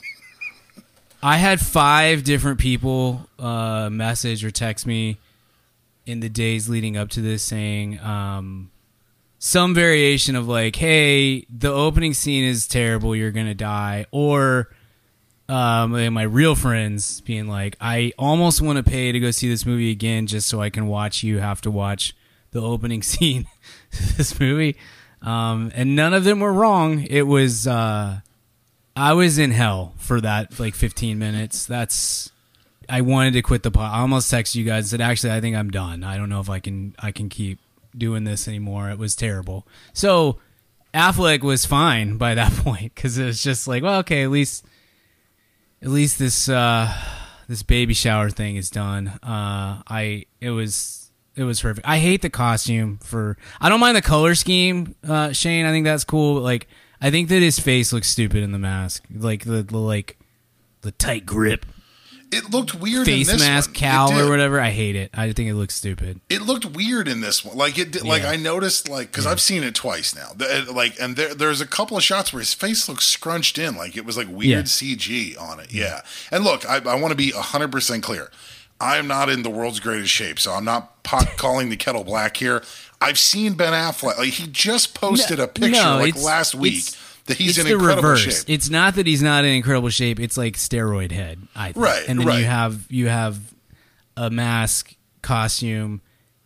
Speaker 5: I had five different people uh, message or text me in the days leading up to this saying um, some variation of like, hey, the opening scene is terrible, you're going to die. Or... Um, and my real friends being like, I almost want to pay to go see this movie again just so I can watch you have to watch the opening scene of this movie. Um, and none of them were wrong. It was, uh, I was in hell for that, like fifteen minutes. That's, I wanted to quit the pod. I almost texted you guys and said, actually, I think I'm done. I don't know if I can, I can keep doing this anymore. It was terrible. So Affleck was fine by that point. Cause it was just like, well, okay, at least, At least this uh, this baby shower thing is done. Uh, I it was it was perfect. I hate the costume for. I don't mind the color scheme, uh, Shane. I think that's cool. But like, I think that his face looks stupid in the mask. Like the, the like the tight grip.
Speaker 6: It looked weird
Speaker 5: face
Speaker 6: in this
Speaker 5: mask
Speaker 6: one.
Speaker 5: cowl or whatever. I hate it. I think it looks stupid.
Speaker 6: It looked weird in this one. Like it did, like
Speaker 5: Yeah.
Speaker 6: I noticed like cuz
Speaker 5: Yeah.
Speaker 6: I've seen it twice now. The- Like and there there's a couple of shots where his face looks scrunched in like it was like weird
Speaker 5: Yeah.
Speaker 6: C G on it. Yeah. And look, I I want to be one hundred percent clear. I'm not in the world's greatest shape, so I'm not pot calling the kettle black here. I've seen Ben Affleck. Like he just posted
Speaker 5: No,
Speaker 6: a picture
Speaker 5: no,
Speaker 6: like
Speaker 5: it's-
Speaker 6: last week
Speaker 5: it's-
Speaker 6: that he's
Speaker 5: it's
Speaker 6: in
Speaker 5: the
Speaker 6: incredible
Speaker 5: reverse.
Speaker 6: shape.
Speaker 5: It's not that he's not in incredible shape. It's like steroid head, I think.
Speaker 6: Right,
Speaker 5: And then
Speaker 6: right.
Speaker 5: you have you have a mask costume.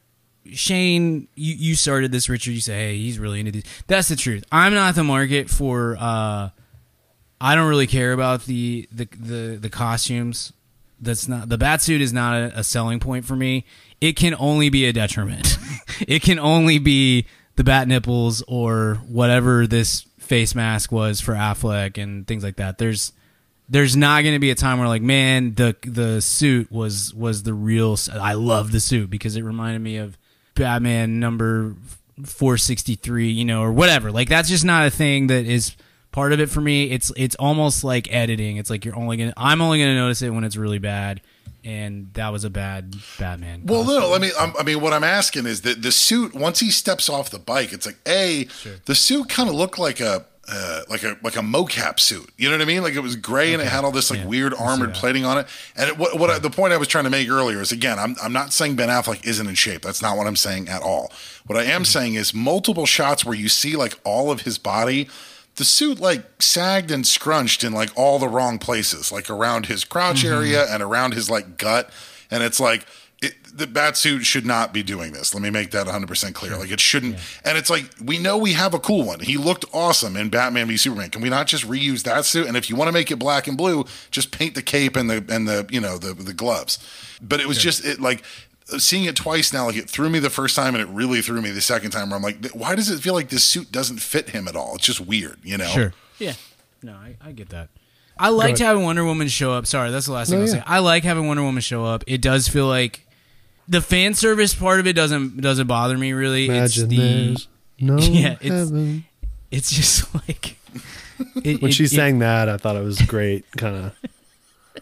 Speaker 5: Shane, you, you started this, Richard. You say, hey, he's really into these. That's the truth. I'm not the market for. Uh, I don't really care about the the the, the costumes. That's not the Batsuit is not a, a selling point for me. It can only be a detriment. It can only be the bat nipples or whatever this face mask was for Affleck and things like that. There's there's not going to be a time where like, man, the the suit was was the real. I love the suit because it reminded me of Batman number four sixty-three, you know, or whatever. Like that's just not a thing that is part of it for me. It's it's almost like editing. It's like you're only gonna I'm only gonna notice it when it's really bad. And that was a bad Batman.
Speaker 6: Well,
Speaker 5: costume.
Speaker 6: no, let me. I'm, I mean, what I'm asking is that the suit. Once he steps off the bike, it's like a the suit kind of looked like a uh, like a like a mocap suit. You know what I mean? Like it was gray and it had all this like
Speaker 5: Yeah,
Speaker 6: weird
Speaker 5: I see
Speaker 6: armored
Speaker 5: that.
Speaker 6: plating on it. And it, what, what I, the point I was trying to make earlier is again, I'm I'm not saying Ben Affleck isn't in shape. That's not what I'm saying at all. What I am saying is multiple shots where you see like all of his body. The suit like sagged and scrunched in like all the wrong places, like around his crotch area and around his like gut. And it's like, it, the Batsuit should not be doing this. Let me make that one hundred percent clear. Like, it shouldn't. Yeah. And it's like, we know we have a cool one. He looked awesome in Batman v Superman. Can we not just reuse that suit? And if you want to make it black and blue, just paint the cape and the and the you know the the gloves. But it was sure. just it like seeing it twice now. Like, it threw me the first time, and it really threw me the second time. Where I'm like, why does it feel like this suit doesn't fit him at all? It's just weird, you know?
Speaker 5: Sure. Yeah. No, I, I get that. I liked having Wonder Woman show up. Sorry, that's the last thing no, I'll yeah. say. I like having Wonder Woman show up. It does feel like the fan service part of it doesn't doesn't bother me really.
Speaker 4: Imagine
Speaker 5: it's
Speaker 4: the no
Speaker 5: yeah, it's
Speaker 4: heaven.
Speaker 5: It's just like
Speaker 4: it, when it, she it, sang it, that, I thought it was great. Kind of.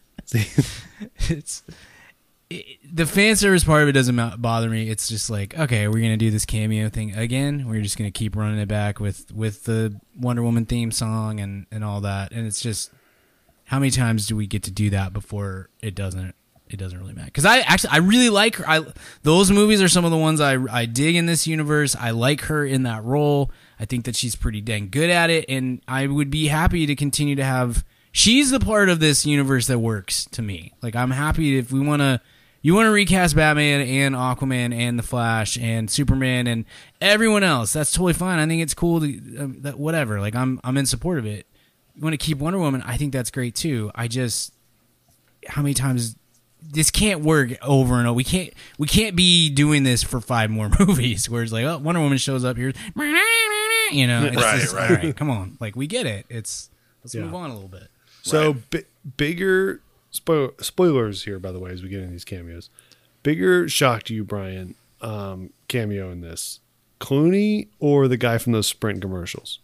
Speaker 5: it's it, the fan service part of it doesn't bother me. It's just like, okay, we're gonna do this cameo thing again. We're just gonna keep running it back with with the Wonder Woman theme song and and all that. And it's just, how many times do we get to do that before it doesn't? It doesn't really matter, because I actually I really like her. I those movies are some of the ones I I dig in this universe. I like her in that role. I think that she's pretty dang good at it, and I would be happy to continue to have. She's the part of this universe that works to me. Like, I'm happy if we want to. You want to recast Batman and Aquaman and the Flash and Superman and everyone else. That's totally fine. I think it's cool to um, that whatever. Like, I'm I'm in support of it. You want to keep Wonder Woman? I think that's great too. I just, how many times? This can't work over and over. We can't we can't be doing this for five more movies where it's like, oh, Wonder Woman shows up here, you know, it's
Speaker 6: right,
Speaker 5: just,
Speaker 6: right.
Speaker 5: All right, come on, like, we get it. It's let's yeah. move on a little bit.
Speaker 4: So right. b- bigger spoil- spoilers here, by the way, as we get into these cameos. Bigger shock to you, Brian, um, cameo in this, Clooney or the guy from those Sprint commercials?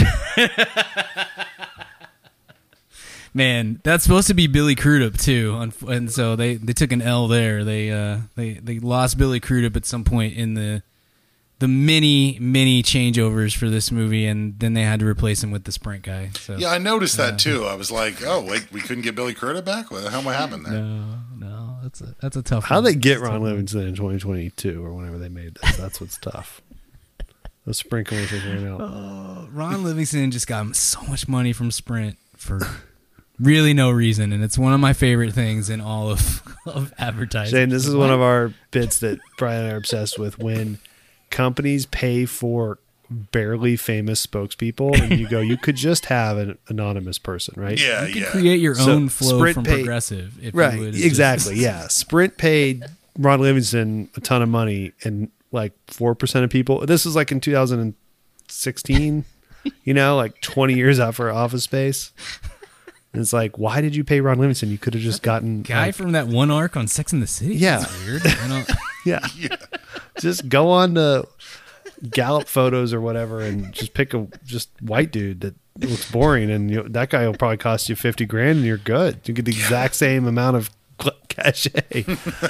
Speaker 5: Man, that's supposed to be Billy Crudup too, and so they, they took an L there. They uh they, they lost Billy Crudup at some point in the the many many changeovers for this movie, and then they had to replace him with the Sprint guy. So
Speaker 6: yeah, I noticed that
Speaker 5: uh,
Speaker 6: too. I was like, oh wait, we couldn't get Billy Crudup back. What the hell happened there?
Speaker 5: No, no, that's a that's a tough.
Speaker 4: How
Speaker 5: one.
Speaker 4: they get Ron Livingston in twenty twenty-two or whenever they made this? That's what's tough. Those Sprint commercials right out.
Speaker 5: Oh, Ron Livingston just got so much money from Sprint for really no reason, and it's one of my favorite things in all of, of advertising.
Speaker 4: Shane, this is one of our bits that Brian and I are obsessed with, when companies pay for barely famous spokespeople, and you go, you could just have an anonymous person, right?
Speaker 6: Yeah,
Speaker 5: you could
Speaker 6: yeah.
Speaker 5: create your
Speaker 4: so
Speaker 5: own flow
Speaker 4: Sprint
Speaker 5: from
Speaker 4: paid,
Speaker 5: Progressive. If
Speaker 4: right,
Speaker 5: you would,
Speaker 4: exactly,
Speaker 5: just,
Speaker 4: yeah. Sprint paid Ron Livingston a ton of money, and like four percent of people, this was like in two thousand sixteen, you know, like twenty years out for Office Space. And it's like, why did you pay Ron Livingston? You could have just gotten
Speaker 5: guy
Speaker 4: like,
Speaker 5: from that one arc on Sex and the City.
Speaker 4: Yeah,
Speaker 5: that's weird. I don't,
Speaker 4: yeah. yeah, just go on to Gallup Photos or whatever, and just pick a just white dude that looks boring, and you, that guy will probably cost you fifty grand, and you're good. You get the exact same amount of cachet.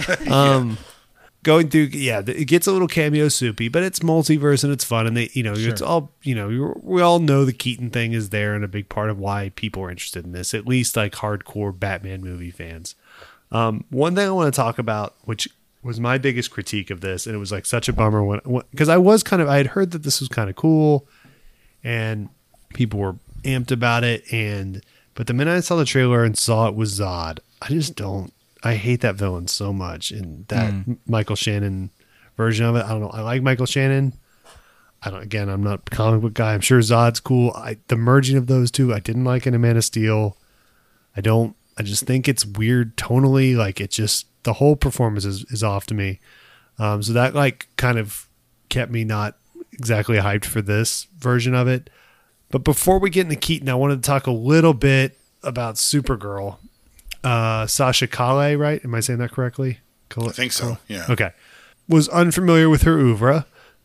Speaker 4: Um, going through, yeah, it gets a little cameo soupy, but it's multiverse and it's fun, and they, you know, sure. it's all, you know, we all know the Keaton thing is there and a big part of why people are interested in this, at least like hardcore Batman movie fans. Um, one thing I want to talk about, which was my biggest critique of this, and it was like such a bummer when, because I was kind of, I had heard that this was kind of cool, and people were amped about it, and but the minute I saw the trailer and saw it was Zod, I just don't. I hate that villain so much in that mm. Michael Shannon version of it. I don't know. I like Michael Shannon. I don't. Again, I'm not a comic book guy. I'm sure Zod's cool. I, the merging of those two, I didn't like in A Man of Steel. I don't. I just think it's weird tonally. Like, it just, the whole performance is, is off to me. Um, so that like kind of kept me not exactly hyped for this version of it. But before we get into Keaton, I wanted to talk a little bit about Supergirl. Uh, Sasha Calle, right? Am I saying that correctly?
Speaker 6: I think so. Yeah.
Speaker 4: Okay. Was unfamiliar with her oeuvre,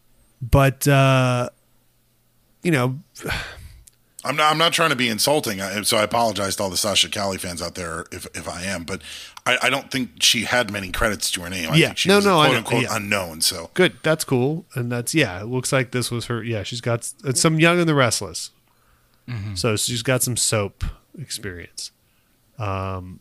Speaker 4: but uh, you know,
Speaker 6: I'm not. I'm not trying to be insulting, so I apologize to all the Sasha Calle fans out there if if I am. But I, I don't think she had many credits to her name. I
Speaker 4: yeah.
Speaker 6: think she
Speaker 4: no.
Speaker 6: was
Speaker 4: No.
Speaker 6: quote
Speaker 4: I
Speaker 6: unquote
Speaker 4: yeah.
Speaker 6: unknown. So
Speaker 4: good. That's cool, and that's yeah. It looks like this was her. Yeah. She's got it's some Young and the Restless. Mm-hmm. So she's got some soap experience. Um.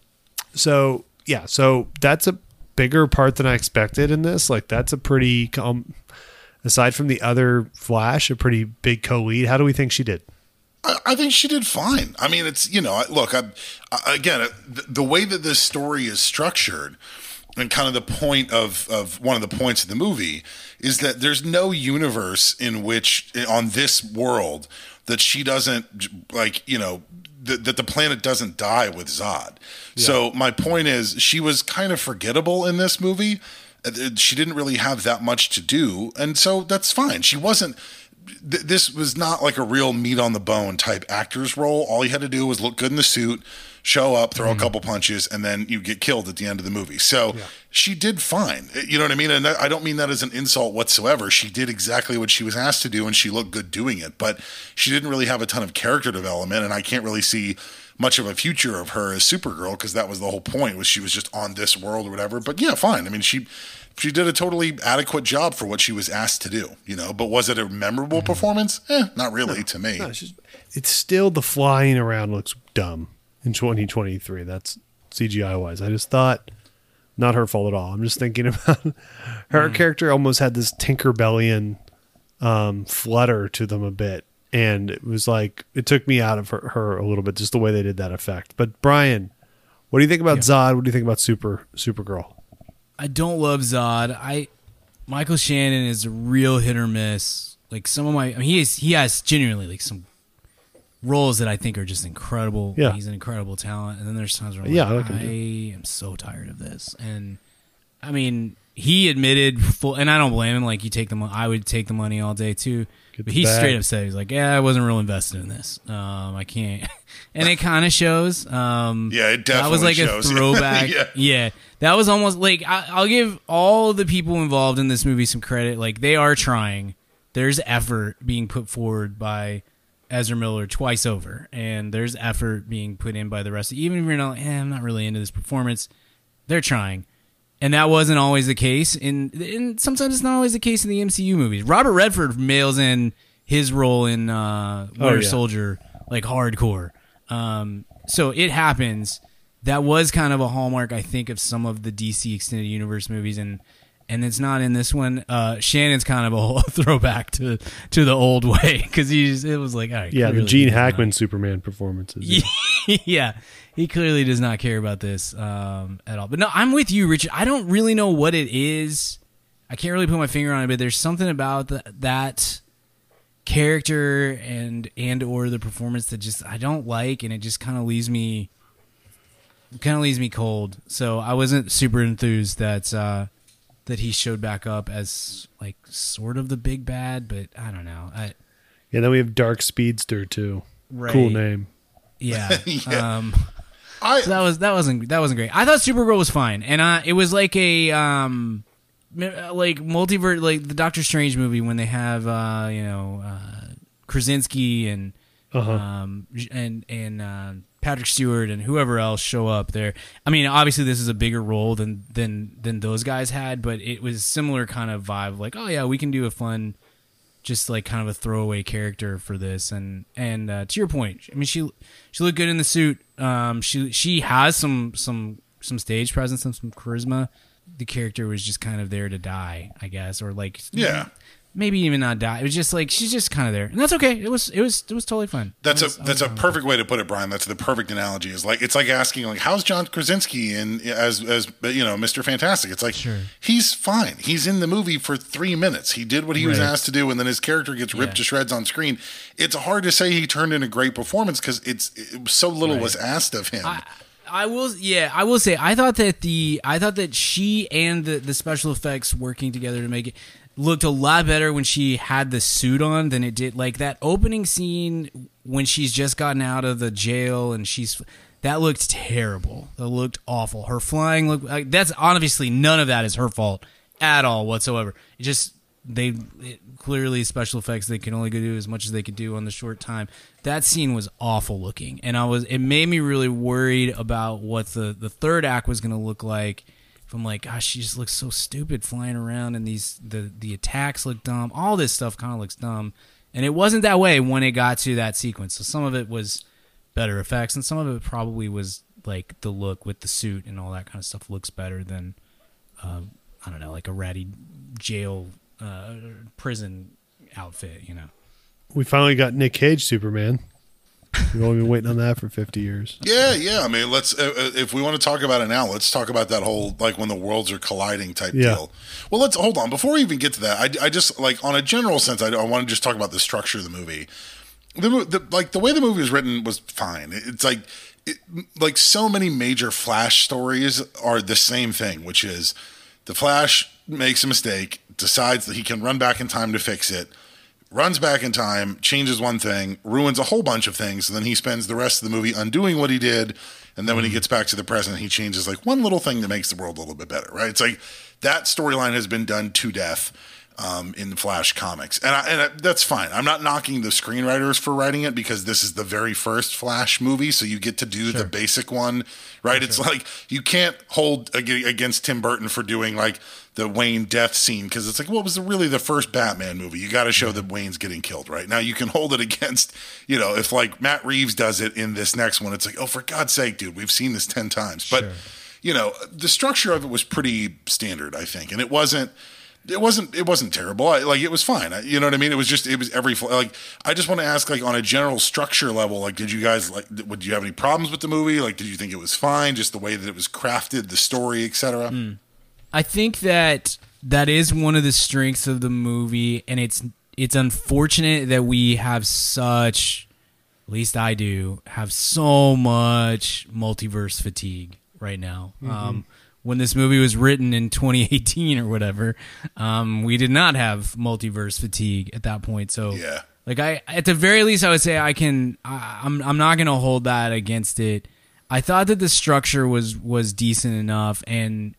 Speaker 4: So yeah, so that's a bigger part than I expected in this. Like, that's a pretty, um, aside from the other Flash, a pretty big co-lead. How do we think she did?
Speaker 6: I, I think she did fine. I mean, it's, you know, look, I, I, again, the, the way that this story is structured, and kind of the point of, of one of the points of the movie is that there's no universe in which on this world that she doesn't like, you know, th- that the planet doesn't die with Zod. Yeah. So my point is she was kind of forgettable in this movie. She didn't really have that much to do. And so that's fine. She wasn't, th- this was not like a real meat on the bone type actor's role. All he had to do was look good in the suit, show up, throw mm. a couple punches, and then you get killed at the end of the movie. So yeah. she did fine. You know what I mean? And that, I don't mean that as an insult whatsoever. She did exactly what she was asked to do, and she looked good doing it. But she didn't really have a ton of character development, and I can't really see much of a future of her as Supergirl, because that was the whole point, was she was just on this world or whatever. But yeah, fine. I mean, she she did a totally adequate job for what she was asked to do, you know. But was it a memorable mm-hmm. performance? Eh, not really no, to me.
Speaker 4: No, it's, just, it's still the flying around looks dumb. In twenty twenty-three, that's C G I wise. I just thought, not her fault at all. I'm just thinking about her mm. character almost had this Tinkerbellian um, flutter to them a bit. And it was like, it took me out of her, her a little bit, just the way they did that effect. But Brian, what do you think about yeah. Zod? What do you think about Super Supergirl?
Speaker 5: I don't love Zod. I Michael Shannon is a real hit or miss. Like some of my, I mean, he is, he has genuinely like some roles that I think are just incredible.
Speaker 4: Yeah.
Speaker 5: He's an incredible talent. And then there's times where I'm
Speaker 4: yeah,
Speaker 5: like,
Speaker 4: I, like
Speaker 5: I am so tired of this. And I mean, he admitted full, and I don't blame him. Like, you take the money, I would take the money all day too. But he straight up said, he's like, yeah, I wasn't real invested in this. Um, I can't. And it kind of shows. Um,
Speaker 6: yeah, it definitely
Speaker 5: That was like
Speaker 6: shows.
Speaker 5: a throwback.
Speaker 6: yeah.
Speaker 5: yeah. That was almost like, I, I'll give all the people involved in this movie some credit. Like, they are trying. There's effort being put forward by Ezra Miller twice over. And there's effort being put in by the rest. Even if you're not, eh, I'm not really into this performance, they're trying. And that wasn't always the case. In, and sometimes it's not always the case in the M C U movies. Robert Redford mails in his role in uh, Winter oh, yeah. Soldier like hardcore. Um, so it happens. That was kind of a hallmark, I think, of some of the D C Extended Universe movies, and and it's not in this one. Uh, Shannon's kind of a whole throwback to to the old way, because he's it was like, all right,
Speaker 4: yeah, the Gene Hackman not. Superman performances.
Speaker 5: Yeah. yeah, he clearly does not care about this um, at all. But no, I'm with you, Richard. I don't really know what it is. I can't really put my finger on it, but there's something about the, that character and and or the performance that just I don't like, and it just kind of leaves me kind of leaves me cold. So I wasn't super enthused that uh, that he showed back up as like sort of the big bad, but I don't know. I,
Speaker 4: yeah, then we have Dark Speedster too.
Speaker 5: Right.
Speaker 4: Cool name.
Speaker 5: Yeah.
Speaker 6: yeah.
Speaker 5: Um,
Speaker 6: I,
Speaker 5: so that was that wasn't that wasn't great. I thought Supergirl was fine, and uh, it was like a um, like multiverse, like the Doctor Strange movie when they have uh, you know uh, Krasinski and
Speaker 4: uh-huh.
Speaker 5: um, and and uh, Patrick Stewart and whoever else show up there. I mean, obviously this is a bigger role than than than those guys had, but it was similar kind of vibe. Like, oh yeah, we can do a fun, just like kind of a throwaway character for this. And and uh, to your point, I mean, she she looked good in the suit. Um, she she has some some some stage presence and some charisma. The character was just kind of there to die, I guess, or like
Speaker 6: yeah.
Speaker 5: Maybe even not die. It was just like she's just kind of there, and that's okay. It was it was it was totally fun.
Speaker 6: That's
Speaker 5: was,
Speaker 6: a that's a perfect way to put it, Brian. That's the perfect analogy. Is like it's like asking like how's John Krasinski in as as you know Mister Fantastic. It's like
Speaker 5: sure.
Speaker 6: he's fine. He's in the movie for three minutes. He did what he right. was asked to do, and then his character gets ripped yeah. to shreds on screen. It's hard to say he turned in a great performance because it's it, so little right. was asked of him.
Speaker 5: I, I will, yeah, I will say, I thought that the, I thought that she and the, the special effects working together to make it looked a lot better when she had the suit on than it did. Like that opening scene when she's just gotten out of the jail and she's, that looked terrible. That looked awful. Her flying look, like, that's obviously none of that is her fault at all whatsoever. It just, they it, clearly special effects, they can only do as much as they could do on the short time. That scene was awful looking, and I was it made me really worried about what the, the third act was going to look like. If I'm like, gosh, she just looks so stupid flying around, and these the the attacks look dumb. All this stuff kind of looks dumb, and it wasn't that way when it got to that sequence. So some of it was better effects, and some of it probably was like the look with the suit and all that kind of stuff looks better than uh, I don't know, like a ratty jail uh, prison outfit, you know.
Speaker 4: We finally got Nick Cage Superman. We've only been waiting on that for fifty years.
Speaker 6: Yeah, yeah. I mean, let's uh, uh, if we want to talk about it now, let's talk about that whole like when the worlds are colliding type
Speaker 4: Yeah.
Speaker 6: deal. Well, let's hold on before we even get to that. I, I just like on a general sense, I, I want to just talk about the structure of the movie. The, mo- the like the way the movie was written was fine. It- It's like it, like so many major Flash stories are the same thing, which is the Flash makes a mistake, decides that he can run back in time to fix it. Runs back in time, changes one thing, ruins a whole bunch of things, and then he spends the rest of the movie undoing what he did. And then when he gets back to the present, he changes like one little thing that makes the world a little bit better, right? It's like that storyline has been done to death um, in the Flash comics, and, I, and I, that's fine. I'm not knocking the screenwriters for writing it because this is the very first Flash movie, so you get to do
Speaker 5: Sure.
Speaker 6: the basic one, right? It's like you can't hold ag- against Tim Burton for doing like the Wayne death scene because it's like, well, it was really the first Batman movie. You got to show that Wayne's getting killed, right? Now you can hold it against, you know, if like Matt Reeves does it in this next one, it's like, oh, for God's sake, dude, we've seen this ten times. But,
Speaker 5: Sure.
Speaker 6: you know, the structure of it was pretty standard, I think. And it wasn't, it wasn't, it wasn't terrible. I, like it was fine. I, you know what I mean? It was just, it was every, like, I just want to ask like on a general structure level, like, did you guys like, would you have any problems with the movie? Like, did you think it was fine? Just the way that it was crafted, the story, et cetera?
Speaker 5: Mm. I think that that is one of the strengths of the movie, and it's it's unfortunate that we have such, at least I do, have so much multiverse fatigue right now.
Speaker 4: Mm-hmm.
Speaker 5: Um, when this movie was written in twenty eighteen or whatever, um, we did not have multiverse fatigue at that point. So,
Speaker 6: Yeah.
Speaker 5: like I, at the very least, I would say I can. I, I'm I'm not gonna hold that against it. I thought that the structure was was decent enough and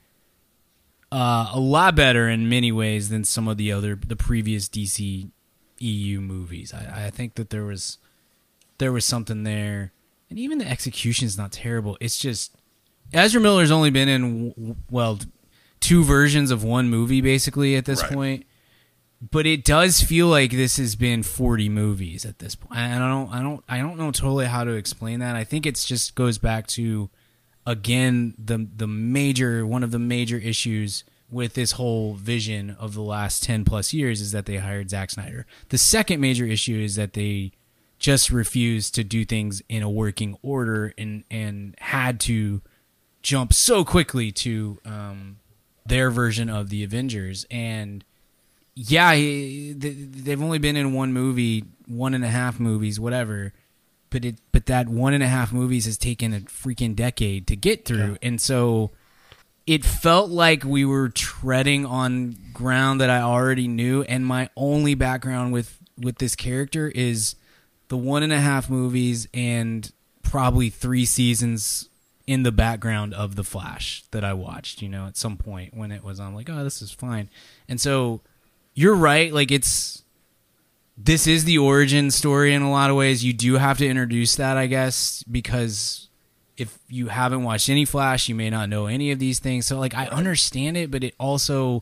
Speaker 5: uh, a lot better in many ways than some of the other the previous D C E U movies. I, I think that there was there was something there, and even the execution is not terrible. It's just Ezra Miller's only been in w- well two versions of one movie basically at this
Speaker 6: Right.
Speaker 5: point. But it does feel like this has been forty movies at this point. And I don't, I don't, I don't know totally how to explain that. I think it's just goes back to, again, the the major one of the major issues with this whole vision of the last ten plus years is that they hired Zack Snyder. The second major issue is that they just refused to do things in a working order and and had to jump so quickly to um, their version of the Avengers. And yeah, he, they've only been in one movie, one and a half movies, whatever. But it, but that one and a half movies has taken a freaking decade to get through,
Speaker 4: Yeah.
Speaker 5: and so it felt like we were treading on ground that I already knew. And my only background with with this character is the one and a half movies and probably three seasons in the background of The Flash that I watched. You know, at some point when it was on, like, oh, this is fine, and so. You're right. Like it's, this is the origin story in a lot of ways. You do have to introduce that, I guess, because if you haven't watched any Flash, you may not know any of these things. So like, I understand it, but it also,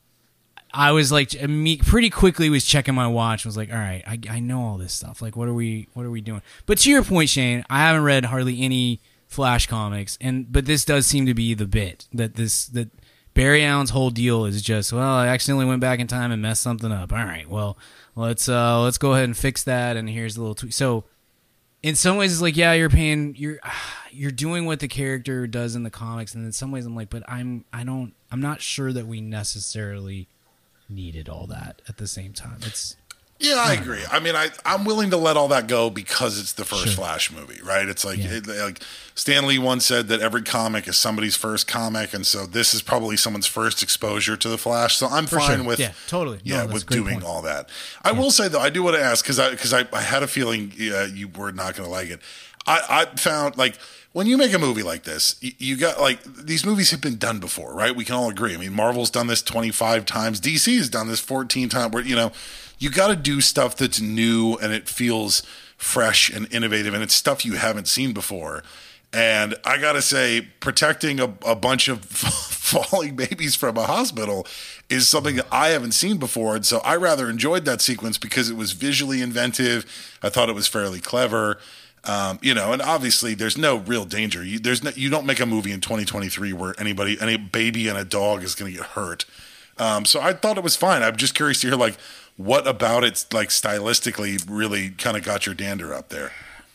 Speaker 5: I was like, imme- pretty quickly was checking my watch. Was like, all right, I, I know all this stuff. Like, what are we, what are we doing? But to your point, Shane, I haven't read hardly any Flash comics, and but this does seem to be the bit that this that. Barry Allen's whole deal is just, well, I accidentally went back in time and messed something up. All right, well, let's uh, let's go ahead and fix that. And here's a little tweak. So, in some ways, it's like, yeah, you're paying, you're you're doing what the character does in the comics, and in some ways, I'm like, but I'm I don't I'm not sure that we necessarily needed all that at the same time. It's
Speaker 6: Yeah, I agree. I mean, I, I'm willing to let all that go because it's the first
Speaker 5: Sure.
Speaker 6: Flash movie, right? It's like,
Speaker 5: Yeah.
Speaker 6: it, like Stan Lee once said that every comic is somebody's first comic, and so this is probably someone's first exposure to the Flash. So I'm
Speaker 5: For
Speaker 6: fine
Speaker 5: sure.
Speaker 6: with
Speaker 5: Yeah, totally. No,
Speaker 6: yeah,
Speaker 5: that's
Speaker 6: with
Speaker 5: a great
Speaker 6: doing
Speaker 5: point.
Speaker 6: all that. I will say though, I do want to ask because I because I, I had a feeling uh, you were not going to like it. I, I found like. When you make a movie like this, you, you got like these movies have been done before, right? We can all agree. I mean, Marvel's done this twenty-five times. D C has done this fourteen times. Where you know, you got to do stuff that's new and it feels fresh and innovative, and it's stuff you haven't seen before. And I got to say, protecting a, a bunch of falling babies from a hospital is something that I haven't seen before. And so I rather enjoyed that sequence because it was visually inventive. I thought it was fairly clever. Um, you know, and obviously there's no real danger. You, there's no, you don't make a movie in twenty twenty-three where anybody, any baby and a dog is going to get hurt. Um, so I thought it was fine. I'm just curious to hear, like, what about it, like, stylistically really kind of got your dander up there?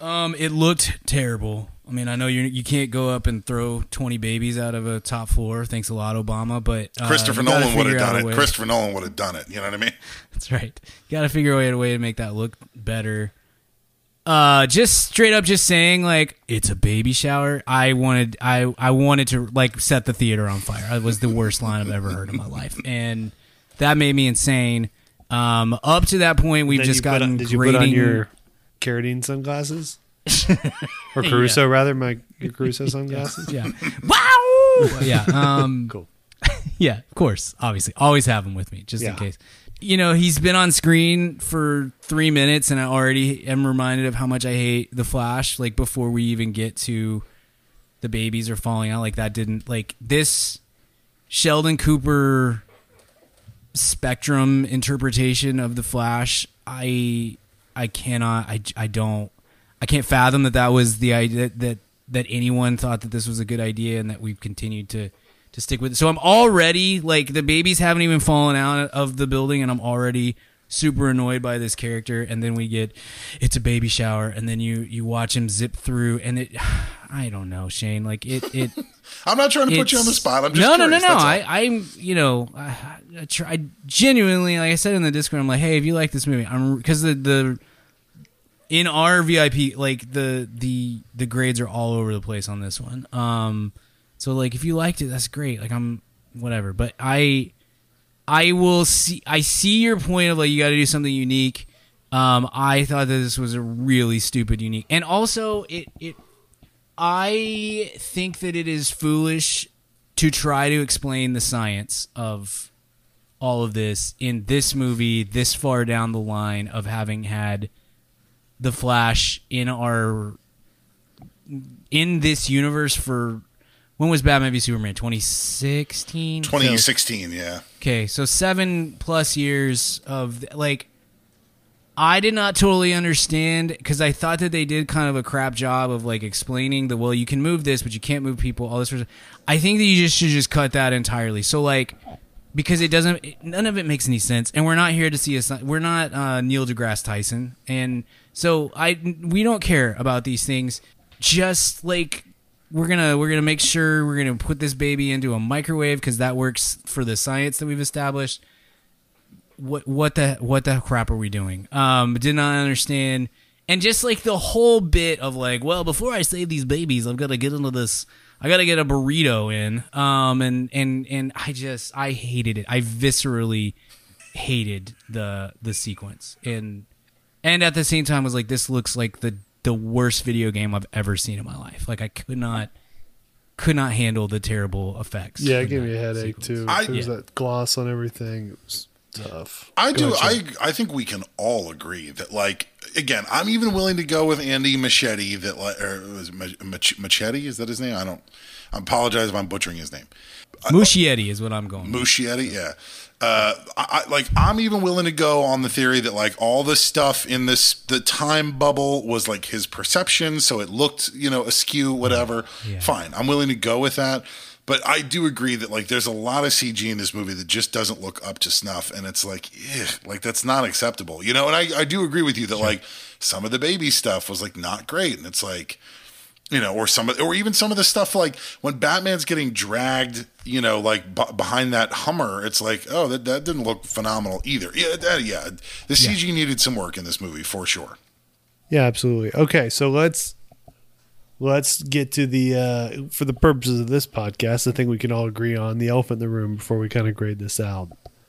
Speaker 5: Um, it looked terrible. I mean, I know you you can't go up and throw twenty babies out of a top floor. Thanks a lot, Obama. But uh,
Speaker 6: Christopher Nolan would have done it. Christopher Nolan would have done it. You know what I mean?
Speaker 5: That's right. You got to figure out a way to make that look better. Uh, just straight up, just saying like it's a baby shower. I wanted, I, I wanted to like set the theater on fire. It was the worst line I've ever heard in my life, and that made me insane. Um, up to that point, we've
Speaker 4: Then
Speaker 5: just
Speaker 4: you put
Speaker 5: gotten
Speaker 4: on- Did you
Speaker 5: grating.
Speaker 4: put on your carotene sunglasses? Or Caruso, rather, my your Caruso sunglasses?
Speaker 5: Yeah. Wow. Yeah. Um,
Speaker 4: Cool.
Speaker 5: Yeah, of course. Obviously, always have him with me just
Speaker 4: Yeah.
Speaker 5: in case. You know, he's been on screen for three minutes, and I already am reminded of how much I hate the Flash. Like before we even get to the babies are falling out, like that didn't like this Sheldon Cooper spectrum interpretation of the Flash. I I cannot. I I don't. I can't fathom that that was the idea that that anyone thought that this was a good idea, and that we've continued to. to stick with it. So I'm already, like, the babies haven't even fallen out of the building, and I'm already super annoyed by this character. And then we get, it's a baby shower, and then you, you watch him zip through, and it, I don't know, Shane, like, it, it
Speaker 6: I'm not trying to put you on the
Speaker 5: it's-
Speaker 6: spot. I'm just
Speaker 5: no,
Speaker 6: curious.
Speaker 5: no, no, no.
Speaker 6: That's all.
Speaker 5: I, I'm, you know, I, I, try, I genuinely, like I said in the Discord, I'm like, hey, if you like this movie, I'm because the the in our V I P, like the the the grades are all over the place on this one. Um, so like if you liked it, that's great. Like I'm whatever, but I I will see. I see your point of like you got to do something unique. Um, I thought that this was a really stupid unique, and also it it. I think that it is foolish to try to explain the science of all of this in this movie this far down the line of having had the Flash in our in this universe for when was Batman v Superman? twenty sixteen
Speaker 6: twenty sixteen,
Speaker 5: so,
Speaker 6: yeah.
Speaker 5: Okay, so seven plus years of like I did not totally understand because I thought that they did kind of a crap job of like explaining the well, you can move this, but you can't move people. All this sort of. I think that you just should just cut that entirely. So like, because it doesn't, it, none of it makes any sense, and we're not here to see us. We're not uh, Neil deGrasse Tyson, and so I we don't care about these things. Just like we're gonna we're gonna make sure we're gonna put this baby into a microwave because that works for the science that we've established. What what the what the crap are we doing? Um, did not understand, and just like the whole bit of like, well, before I save these babies, I've got to get into this. I got to get a burrito in. Um, and and and I just I hated it. I viscerally hated the the sequence, and and at the same time was like, this looks like the the worst video game I've ever seen in my life. Like I could not could not handle the terrible effects.
Speaker 4: Yeah, it
Speaker 5: of
Speaker 4: gave
Speaker 5: that
Speaker 4: me a headache
Speaker 5: sequence.
Speaker 4: too.
Speaker 6: I-
Speaker 4: there was
Speaker 6: yeah.
Speaker 4: that gloss on everything. It was tough.
Speaker 6: I
Speaker 4: Go
Speaker 6: do.
Speaker 4: ahead,
Speaker 6: I I think we can all agree that, like, again, I'm even willing to go with Andy Machete. That, like, or was it Mach- Mach- Machete? Is that his name? I don't. I apologize if I'm butchering his name.
Speaker 5: Muschietti is what I'm going with.
Speaker 6: Muschietti, yeah. Uh, I, I like. I'm even willing to go on the theory that like all the stuff in this the time bubble was like his perception, so it looked, you know, askew, whatever.
Speaker 5: Yeah.
Speaker 6: Fine, I'm willing to go with that. But I do agree that like there's a lot of C G in this movie that just doesn't look up to snuff, and it's like, ugh, like that's not acceptable, you know. And I, I do agree with you that like some of the baby stuff was like not great, and it's like, you know, or some of, or even some of the stuff like when Batman's getting dragged, you know, like b- behind that Hummer, it's like, oh, that that didn't look phenomenal either. Yeah, that, yeah, the C G needed some work in this movie for sure.
Speaker 4: Yeah, absolutely. Okay, so let's let's get to the uh, for the purposes of this podcast, I think we can all agree on the elephant in the room before we kind of grade this out.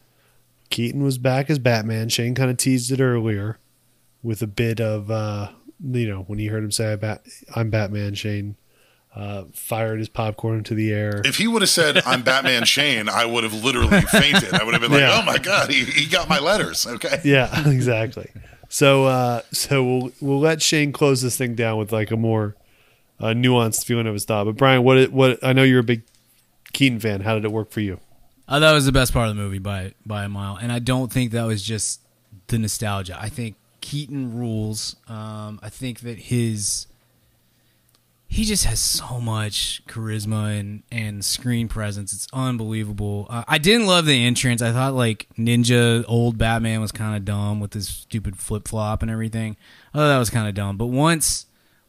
Speaker 4: Keaton was back as Batman. Shane kind of teased it earlier with a bit of uh, you know, when he heard him say, I'm Batman, Shane uh, fired his popcorn into the air.
Speaker 6: If he would have said, I'm Batman Shane, I would have literally fainted. I would have been like,
Speaker 4: Yeah.
Speaker 6: oh my God, he, he got my letters. Okay.
Speaker 4: Yeah, exactly. So uh, so we'll we'll let Shane close this thing down with like a more uh, nuanced feeling of his thought. But Brian, what what I know you're a big Keaton fan. How did it work for you?
Speaker 5: Uh, that was the best part of the movie by by a mile, and I don't think that was just the nostalgia. I think Keaton rules. Um, I think that his he just has so much charisma and, and screen presence. It's unbelievable. Uh, I didn't love the entrance. I thought like Ninja old Batman was kind of dumb with his stupid flip flop and everything. I thought that was kind of dumb. But once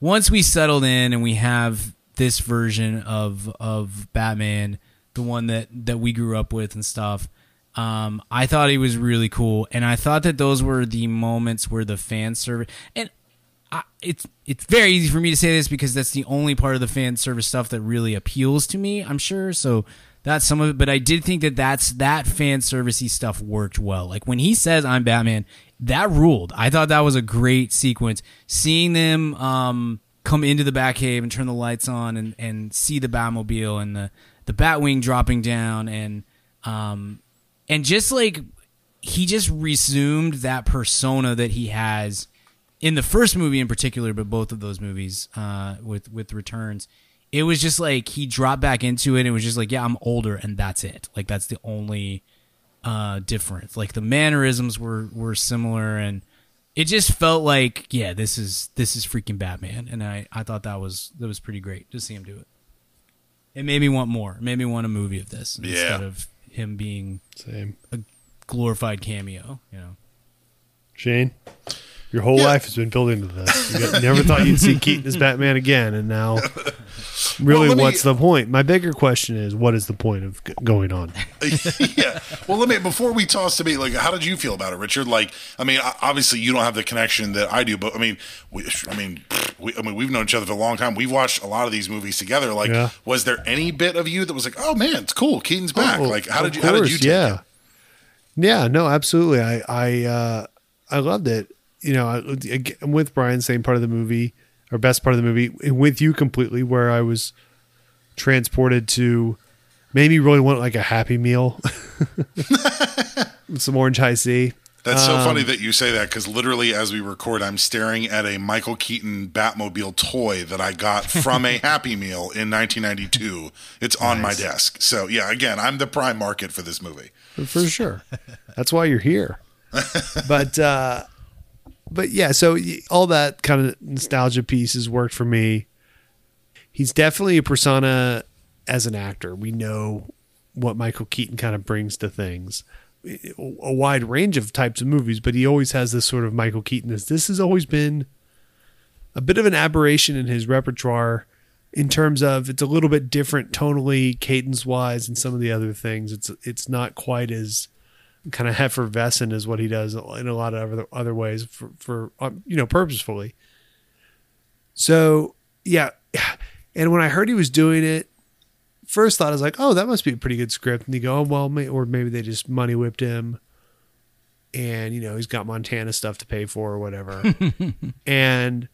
Speaker 5: once we settled in and we have this version of of Batman, the one that, that we grew up with and stuff, um, I thought he was really cool. And I thought that those were the moments where the fan service... And I, it's it's very easy for me to say this because that's the only part of the fan service stuff that really appeals to me, I'm sure. So that's some of it. But I did think that that's, that fan servicey stuff worked well. Like when he says, I'm Batman, that ruled. I thought that was a great sequence. Seeing them um, come into the Batcave and turn the lights on and, and see the Batmobile and the, the Batwing dropping down and um, and just like he just resumed that persona that he has in the first movie in particular, but both of those movies uh, with with Returns, it was just like he dropped back into it. And it was just like, yeah, I'm older, and that's it. Like that's the only uh, difference. Like the mannerisms were were similar, and it just felt like, yeah, this is this is freaking Batman. And I, I thought that was that was pretty great to see him do it. It made me want more. It made me want a movie of this
Speaker 6: yeah.
Speaker 5: instead of him being
Speaker 4: Same.
Speaker 5: a glorified cameo. You know,
Speaker 4: Shane. Your whole
Speaker 6: Yeah.
Speaker 4: life has been building to this. You got, never thought you'd see Keaton as Batman again, and now, really,
Speaker 6: Well, let me-
Speaker 4: what's the point? My bigger question is, what is the point of g- going on?
Speaker 6: yeah. Well, let me before we toss to me, like, how did you feel about it, Richard? Like, I mean, o- obviously you don't have the connection that I do, but I mean, we, I mean, we, I mean, we've known each other for a long time. We've watched a lot of these movies together. Like,
Speaker 4: Yeah.
Speaker 6: was there any bit of you that was like, oh man, it's cool, Keaton's back?
Speaker 4: Oh,
Speaker 6: like, how
Speaker 4: of
Speaker 6: did you? How did
Speaker 4: course,
Speaker 6: you take
Speaker 4: yeah.
Speaker 6: it?
Speaker 4: Yeah, no, absolutely. I I uh, I loved it. You know, I, I'm with Brian, same part of the movie, or best part of the movie, and with you completely, where I was transported to, made me really want like a Happy Meal, with some orange high C.
Speaker 6: That's so
Speaker 4: Um,
Speaker 6: funny that you say that because literally as we record, I'm staring at a Michael Keaton Batmobile toy that I got from a Happy Meal in nineteen ninety-two. It's on my desk. So yeah, again, I'm the prime market for this movie.
Speaker 4: For sure. That's why you're here. But uh, but yeah, so y- all that kind of nostalgia pieces worked for me. He's definitely a persona as an actor. We know what Michael Keaton kind of brings to things. A wide range of types of movies, but he always has this sort of Michael Keaton. This this has always been a bit of an aberration in his repertoire in terms of it's a little bit different tonally, cadence wise, and some of the other things. It's it's not quite as kind of effervescent as what he does in a lot of other other ways for for um, you know, purposefully. So yeah, and when I heard he was doing it, first thought I was like, oh, that must be a pretty good script. And you go, oh well, may, or maybe they just money whipped him, and you know he's got Montana stuff to pay for or whatever, and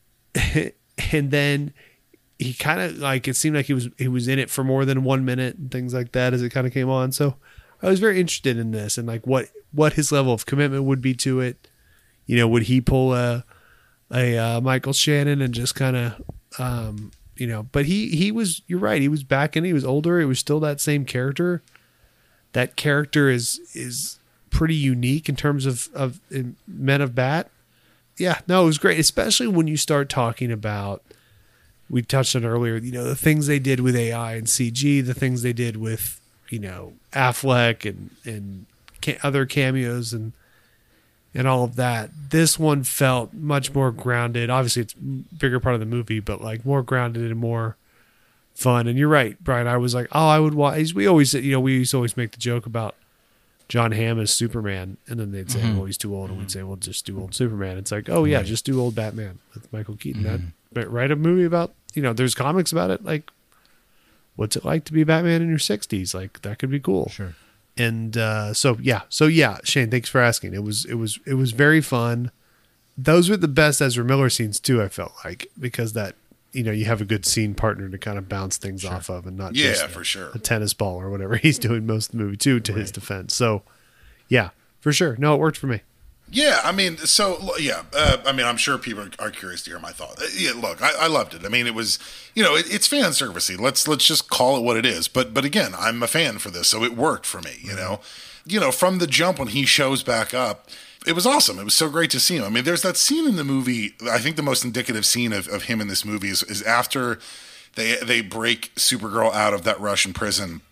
Speaker 4: and then he kind of like it seemed like he was he was in it for more than one minute and things like that as it kind of came on. So I was very interested in this and like what what his level of commitment would be to it. You know, would he pull a a uh, Michael Shannon and just kind of um, you know? But he he was you're right. He was back in. He was older. He was still that same character. That character is is pretty unique in terms of of in Men of Bat. Yeah, no, it was great, especially when you start talking about. We touched on earlier, you know, the things they did with A I and C G, the things they did with, you know, Affleck and and ca- other cameos and and all of that. This one felt much more grounded. Obviously, it's a bigger part of the movie, but like more grounded and more fun. And you're right, Brian. I was like, oh, I would watch. We always, you know, we used to always make the joke about John Hamm as Superman, and then they'd say,
Speaker 5: Mm-hmm.
Speaker 4: well, he's too old, and we'd say, well, just do old Superman. It's like, oh yeah, just do old Batman with Michael Keaton.
Speaker 5: Mm-hmm.
Speaker 4: That but write a movie about, you know, there's comics about it. Like, what's it like to be Batman in your sixties? Like, that could be cool.
Speaker 5: Sure.
Speaker 4: And uh, so yeah, so yeah, Shane, thanks for asking. It was it was it was very fun. Those were the best Ezra Miller scenes too. I felt like because that you know you have a good scene partner to kind of bounce things off of, and not
Speaker 6: Yeah,
Speaker 4: just
Speaker 6: for sure.
Speaker 4: a tennis ball or whatever he's doing most of the movie too. To his defense, so yeah, for sure. No, it worked for me.
Speaker 6: Yeah, I mean, so yeah, uh, I mean, I'm sure people are, are curious to hear my thoughts. Uh, yeah, look, I, I loved it. I mean, it was, you know, it, it's fan servicey. Let's let's just call it what it is. But but again, I'm a fan for this, so it worked for me. You know, you know, from the jump when he shows back up, it was awesome. It was so great to see him. I mean, there's that scene in the movie. I think the most indicative scene of, of him in this movie is, is after they they break Supergirl out of that Russian prison.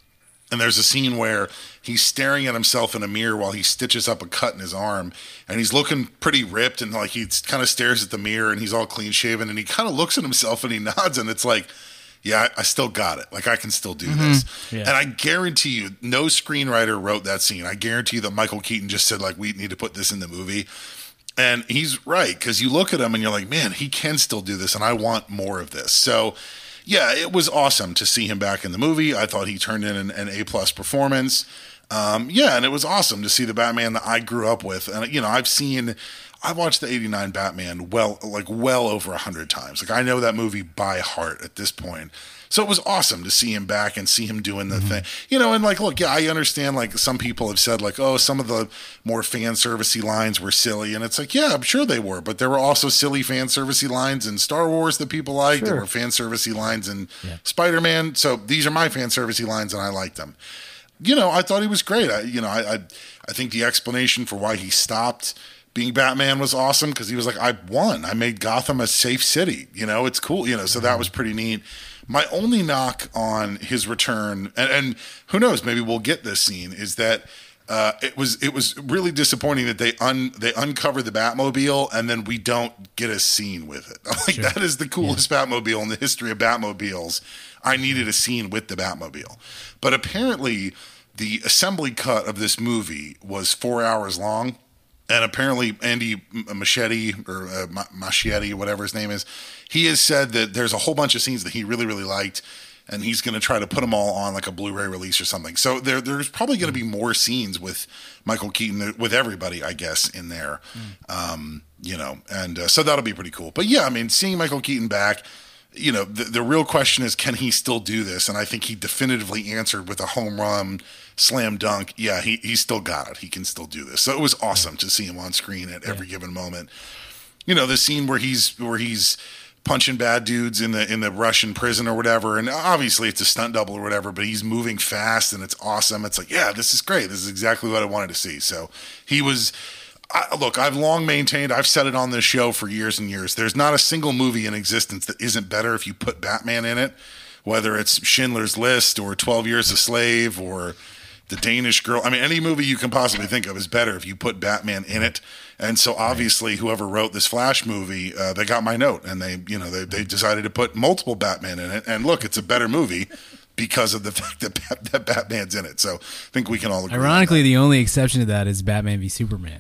Speaker 6: And there's a scene where he's staring at himself in a mirror while he stitches up a cut in his arm, and he's looking pretty ripped, and like he kind of stares at the mirror, and he's all clean shaven, and he kind of looks at himself and he nods, and it's like, yeah, I, I still got it. Like I can still do mm-hmm. this. Yeah. And I guarantee you, no screenwriter wrote that scene. I guarantee you that Michael Keaton just said like, we need to put this in the movie. And he's right, because you look at him and you're like, man, he can still do this, and I want more of this. So, yeah, it was awesome to see him back in the movie. I thought he turned in an, an A-plus performance. Um, yeah, and it was awesome to see the Batman that I grew up with. And, you know, I've seen, I've watched the eighty-nine Batman well, like well over a hundred times. Like I know that movie by heart at this point. So it was awesome to see him back and see him doing the mm-hmm. thing, you know, and like, look, yeah, I understand like some people have said like, oh, some of the more fan servicey lines were silly. And it's like, yeah, I'm sure they were, but there were also silly fan servicey lines in Star Wars that people liked. Sure. There were fan servicey lines in yeah. Spider-Man. So these are my fan servicey lines and I liked them. You know, I thought he was great. I, you know, I, I, I think the explanation for why he stopped being Batman was awesome because he was like, I won. I made Gotham a safe city. You know, it's cool. You know, so that was pretty neat. My only knock on his return, and, and who knows, maybe we'll get this scene, is that uh, it was it was really disappointing that they un they uncover the Batmobile and then we don't get a scene with it. Like sure. That is the coolest yeah. Batmobile in the history of Batmobiles. I needed a scene with the Batmobile, but apparently the assembly cut of this movie was four hours long. And apparently Andy Machete or uh, Machete, whatever his name is, he has said that there's a whole bunch of scenes that he really, really liked, and he's going to try to put them all on like a Blu-ray release or something. So there, there's probably going to be more scenes with Michael Keaton, with everybody, I guess, in there. Mm. Um, you know, and uh, so that'll be pretty cool. But yeah, I mean, seeing Michael Keaton back, you know, the, the real question is, can he still do this? And I think he definitively answered with a home run, slam dunk. Yeah, he he still got it. He can still do this. So it was awesome to see him on screen at every yeah. given moment. You know, the scene where he's where he's punching bad dudes in the in the Russian prison or whatever, and obviously it's a stunt double or whatever, but he's moving fast and it's awesome. It's like, yeah, this is great. This is exactly what I wanted to see. So he was. I, look, I've long maintained, I've said it on this show for years and years, there's not a single movie in existence that isn't better if you put Batman in it, whether it's Schindler's List or twelve Years a Slave or The Danish Girl. I mean, any movie you can possibly think of is better if you put Batman in it. And so obviously whoever wrote this Flash movie, uh, they got my note, and they, you know, they, they decided to put multiple Batman in it. And look, it's a better movie because of the fact that, Bat- that Batman's in it. So I think we can all agree.
Speaker 5: Ironically, the only exception to that is Batman v Superman.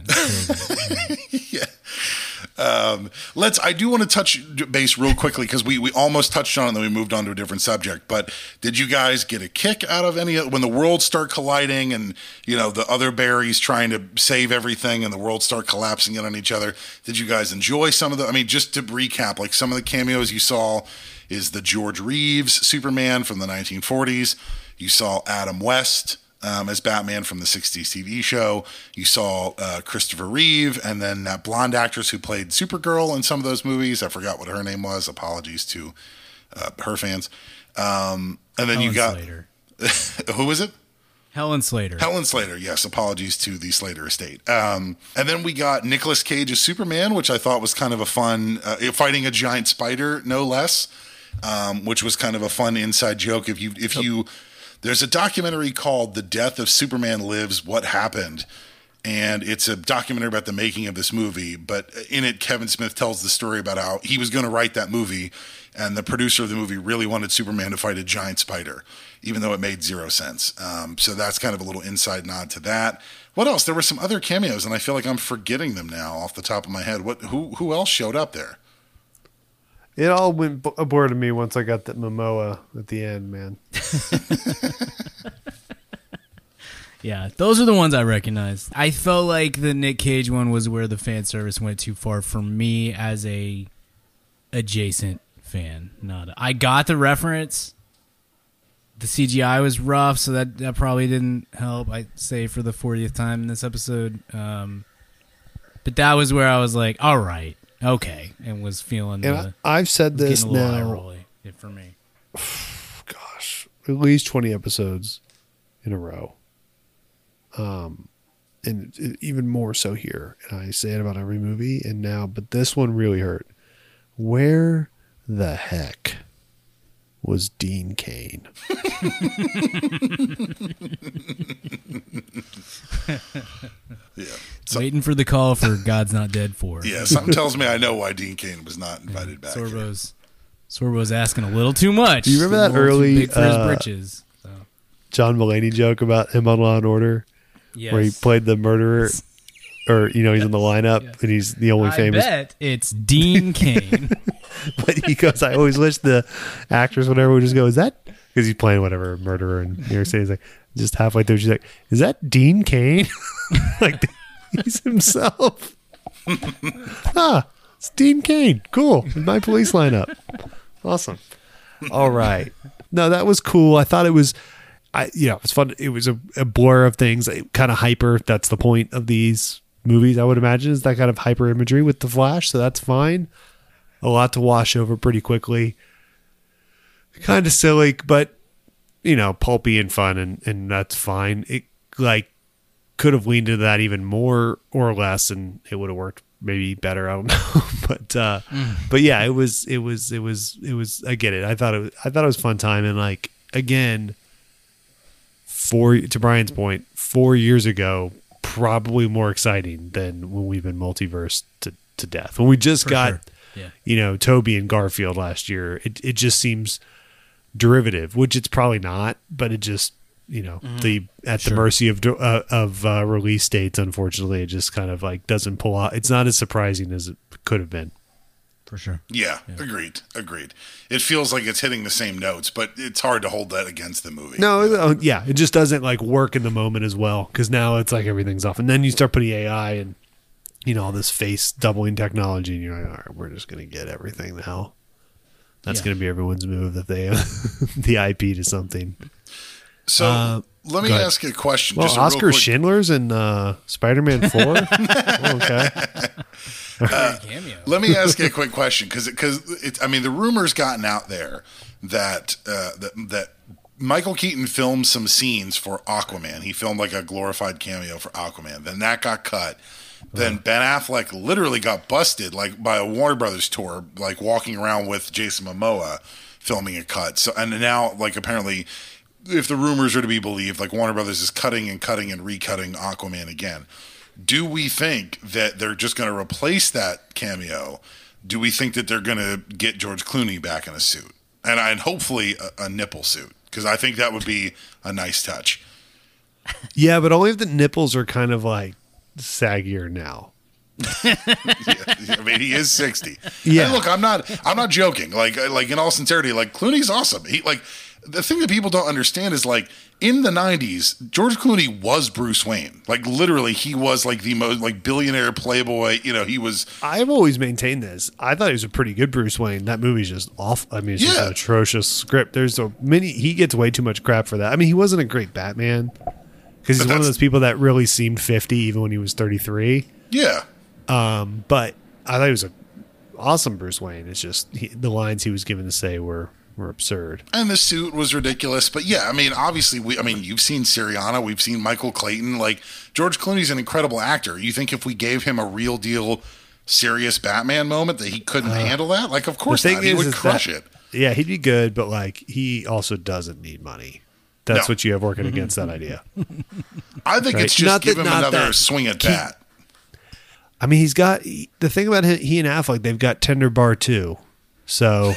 Speaker 6: yeah. Um, let's, I do want to touch base real quickly because we, we almost touched on it and then we moved on to a different subject. But did you guys get a kick out of any, when the worlds start colliding and, you know, the other Barrys trying to save everything and the worlds start collapsing in on each other? Did you guys enjoy some of the, I mean, just to recap, like some of the cameos you saw is the George Reeves Superman from the nineteen forties. You saw Adam West um, as Batman from the sixties T V show. You saw uh, Christopher Reeve, and then that blonde actress who played Supergirl in some of those movies. I forgot what her name was. Apologies to uh, her fans. Um, and then
Speaker 5: Helen
Speaker 6: you got
Speaker 5: Slater.
Speaker 6: Who is it?
Speaker 5: Helen Slater.
Speaker 6: Helen Slater, yes. Apologies to the Slater estate. Um, and then we got Nicolas Cage as Superman, which I thought was kind of a fun, uh, fighting a giant spider, no less, um, which was kind of a fun inside joke. If you, if you, there's a documentary called The Death of Superman Lives, What Happened? And it's a documentary about the making of this movie. But in it, Kevin Smith tells the story about how he was going to write that movie, and the producer of the movie really wanted Superman to fight a giant spider, even though it made zero sense. Um, so that's kind of a little inside nod to that. What else? There were some other cameos, and I feel like I'm forgetting them now off the top of my head. What? Who? Who else showed up there?
Speaker 4: It all went b- aboard of me once I got that Momoa at the end, man.
Speaker 5: Yeah, those are the ones I recognized. I felt like the Nick Cage one was where the fan service went too far for me as a adjacent fan. Not a, I got the reference. The C G I was rough, so that, that probably didn't help, I'd say, for the fortieth time in this episode. Um, but that was where I was like, all right, okay, and was feeling
Speaker 4: and
Speaker 5: the...
Speaker 4: I've said this now...
Speaker 5: eye-rolly for me.
Speaker 4: Gosh, at least twenty episodes in a row. Um, and it, even more so here. And I say it about every movie, and now, but this one really hurt. Where the heck was Dean Cain.
Speaker 6: Yeah. So,
Speaker 5: Waiting for the call for God's Not Dead four.
Speaker 6: yeah, something tells me I know why Dean Cain was not invited back. here.
Speaker 5: Sorbo's Sorbo's asking a little too much.
Speaker 4: Do you remember
Speaker 5: A
Speaker 4: that
Speaker 5: little too
Speaker 4: early,
Speaker 5: big for his
Speaker 4: uh,
Speaker 5: britches? So,
Speaker 4: John Mulaney joke about him on Law and Order,
Speaker 5: yes.
Speaker 4: where he played the murderer, or you know he's in the lineup
Speaker 5: Yes.
Speaker 4: and he's the only
Speaker 5: I
Speaker 4: famous.
Speaker 5: bet it's Dean Cain.
Speaker 4: But he goes, I always wish the actors, whatever, would just go, is that, because he's playing whatever murderer in New York City. He's like, just halfway through, she's like, is that Dean Cain? Like, he's himself. Ah, it's Dean Cain. Cool. In my police lineup. Awesome. All right. No, that was cool. I thought it was, I you know, it's fun. It was a, a blur of things, kind of hyper. That's the point of these movies, I would imagine, is that kind of hyper imagery with the Flash. So that's fine. A lot to wash over pretty quickly. Kind of silly, but you know, pulpy and fun, and, and that's fine. It like could have leaned into that even more or less, and it would have worked maybe better. I don't know, but uh, mm. but yeah, it was it was it was it was. I get it. I thought it was, I thought it was a fun time, and like again, four to Brian's point, four years ago, probably more exciting than when we've been multiverse to to death. When we just
Speaker 5: For
Speaker 4: got.
Speaker 5: sure. Yeah.
Speaker 4: You know, Toby and Garfield last year. It it just seems derivative, which it's probably not, but it just, you know, mm-hmm. the at
Speaker 5: sure.
Speaker 4: the mercy of uh, of uh, release dates. Unfortunately, it just kind of like doesn't pull out. It's not as surprising as it could have been.
Speaker 5: For sure.
Speaker 6: Yeah, yeah, agreed, agreed. It feels like it's hitting the same notes, but it's hard to hold that against the movie.
Speaker 4: No, uh, yeah, it just doesn't like work in the moment as well, because now it's like everything's off, and then you start putting A I and you know all this face doubling technology, and you're like, all right, we're just gonna get everything to hell. That's
Speaker 5: Yeah.
Speaker 4: gonna be everyone's move if they the I P to something.
Speaker 6: So
Speaker 4: Uh,
Speaker 6: let me
Speaker 4: go ahead.
Speaker 6: ask you a question.
Speaker 4: Well,
Speaker 6: just a real
Speaker 4: Oscar
Speaker 6: quick-
Speaker 4: Schindler's in uh, Spider-Man four. Oh, okay.
Speaker 5: Cameo.
Speaker 6: Let me ask you a quick question, because because I mean the rumors gotten out there that uh, that that Michael Keaton filmed some scenes for Aquaman. He filmed like a glorified cameo for Aquaman. Then that got cut. Then Ben Affleck literally got busted like by a Warner Brothers tour, like walking around with Jason Momoa filming a cut. So and now like apparently, if the rumors are to be believed, like Warner Brothers is cutting and cutting and recutting Aquaman again. Do we think that they're just going to replace that cameo? Do we think that they're going to get George Clooney back in a suit? And, and hopefully a, a nipple suit, because I think that would be a nice touch.
Speaker 4: Yeah, but only if the nipples are kind of like saggier now.
Speaker 6: Yeah, I mean, he is sixty.
Speaker 4: Yeah.
Speaker 6: And look, I'm not. I'm not joking. Like, like in all sincerity, like Clooney's awesome. He like the thing that people don't understand is like in the nineties, George Clooney was Bruce Wayne. Like literally, he was like the most like billionaire playboy. You know, he was.
Speaker 4: I've always maintained this. I thought he was a pretty good Bruce Wayne. That movie's just awful. I mean, it's just
Speaker 6: Yeah.
Speaker 4: an atrocious script. There's so many. He gets way too much crap for that. I mean, he wasn't a great Batman because he's
Speaker 6: But
Speaker 4: one of
Speaker 6: that's-
Speaker 4: those people that really seemed fifty even when he was thirty-three.
Speaker 6: Yeah.
Speaker 4: Um, but I thought he was a awesome Bruce Wayne. It's just he, the lines he was given to say were were absurd.
Speaker 6: And the suit was ridiculous. But yeah, I mean, obviously, we. I mean, you've seen Syriana, we've seen Michael Clayton. Like George Clooney's an incredible actor. You think if we gave him a real deal, serious Batman moment, that he couldn't
Speaker 4: Uh,
Speaker 6: handle that? Like, of course
Speaker 4: the thing
Speaker 6: not. He
Speaker 4: is,
Speaker 6: would
Speaker 4: is
Speaker 6: crush
Speaker 4: that-
Speaker 6: it.
Speaker 4: Yeah, he'd be good, but like he also doesn't need money. That's
Speaker 6: No.
Speaker 4: what you have working against that idea.
Speaker 6: I think
Speaker 4: Right.
Speaker 6: it's just
Speaker 4: Not that-
Speaker 6: give him
Speaker 4: not
Speaker 6: another
Speaker 4: that
Speaker 6: swing at
Speaker 4: Ke-
Speaker 6: bat.
Speaker 4: I mean, he's got the thing about him, he and Affleck. They've got Tender Bar too, so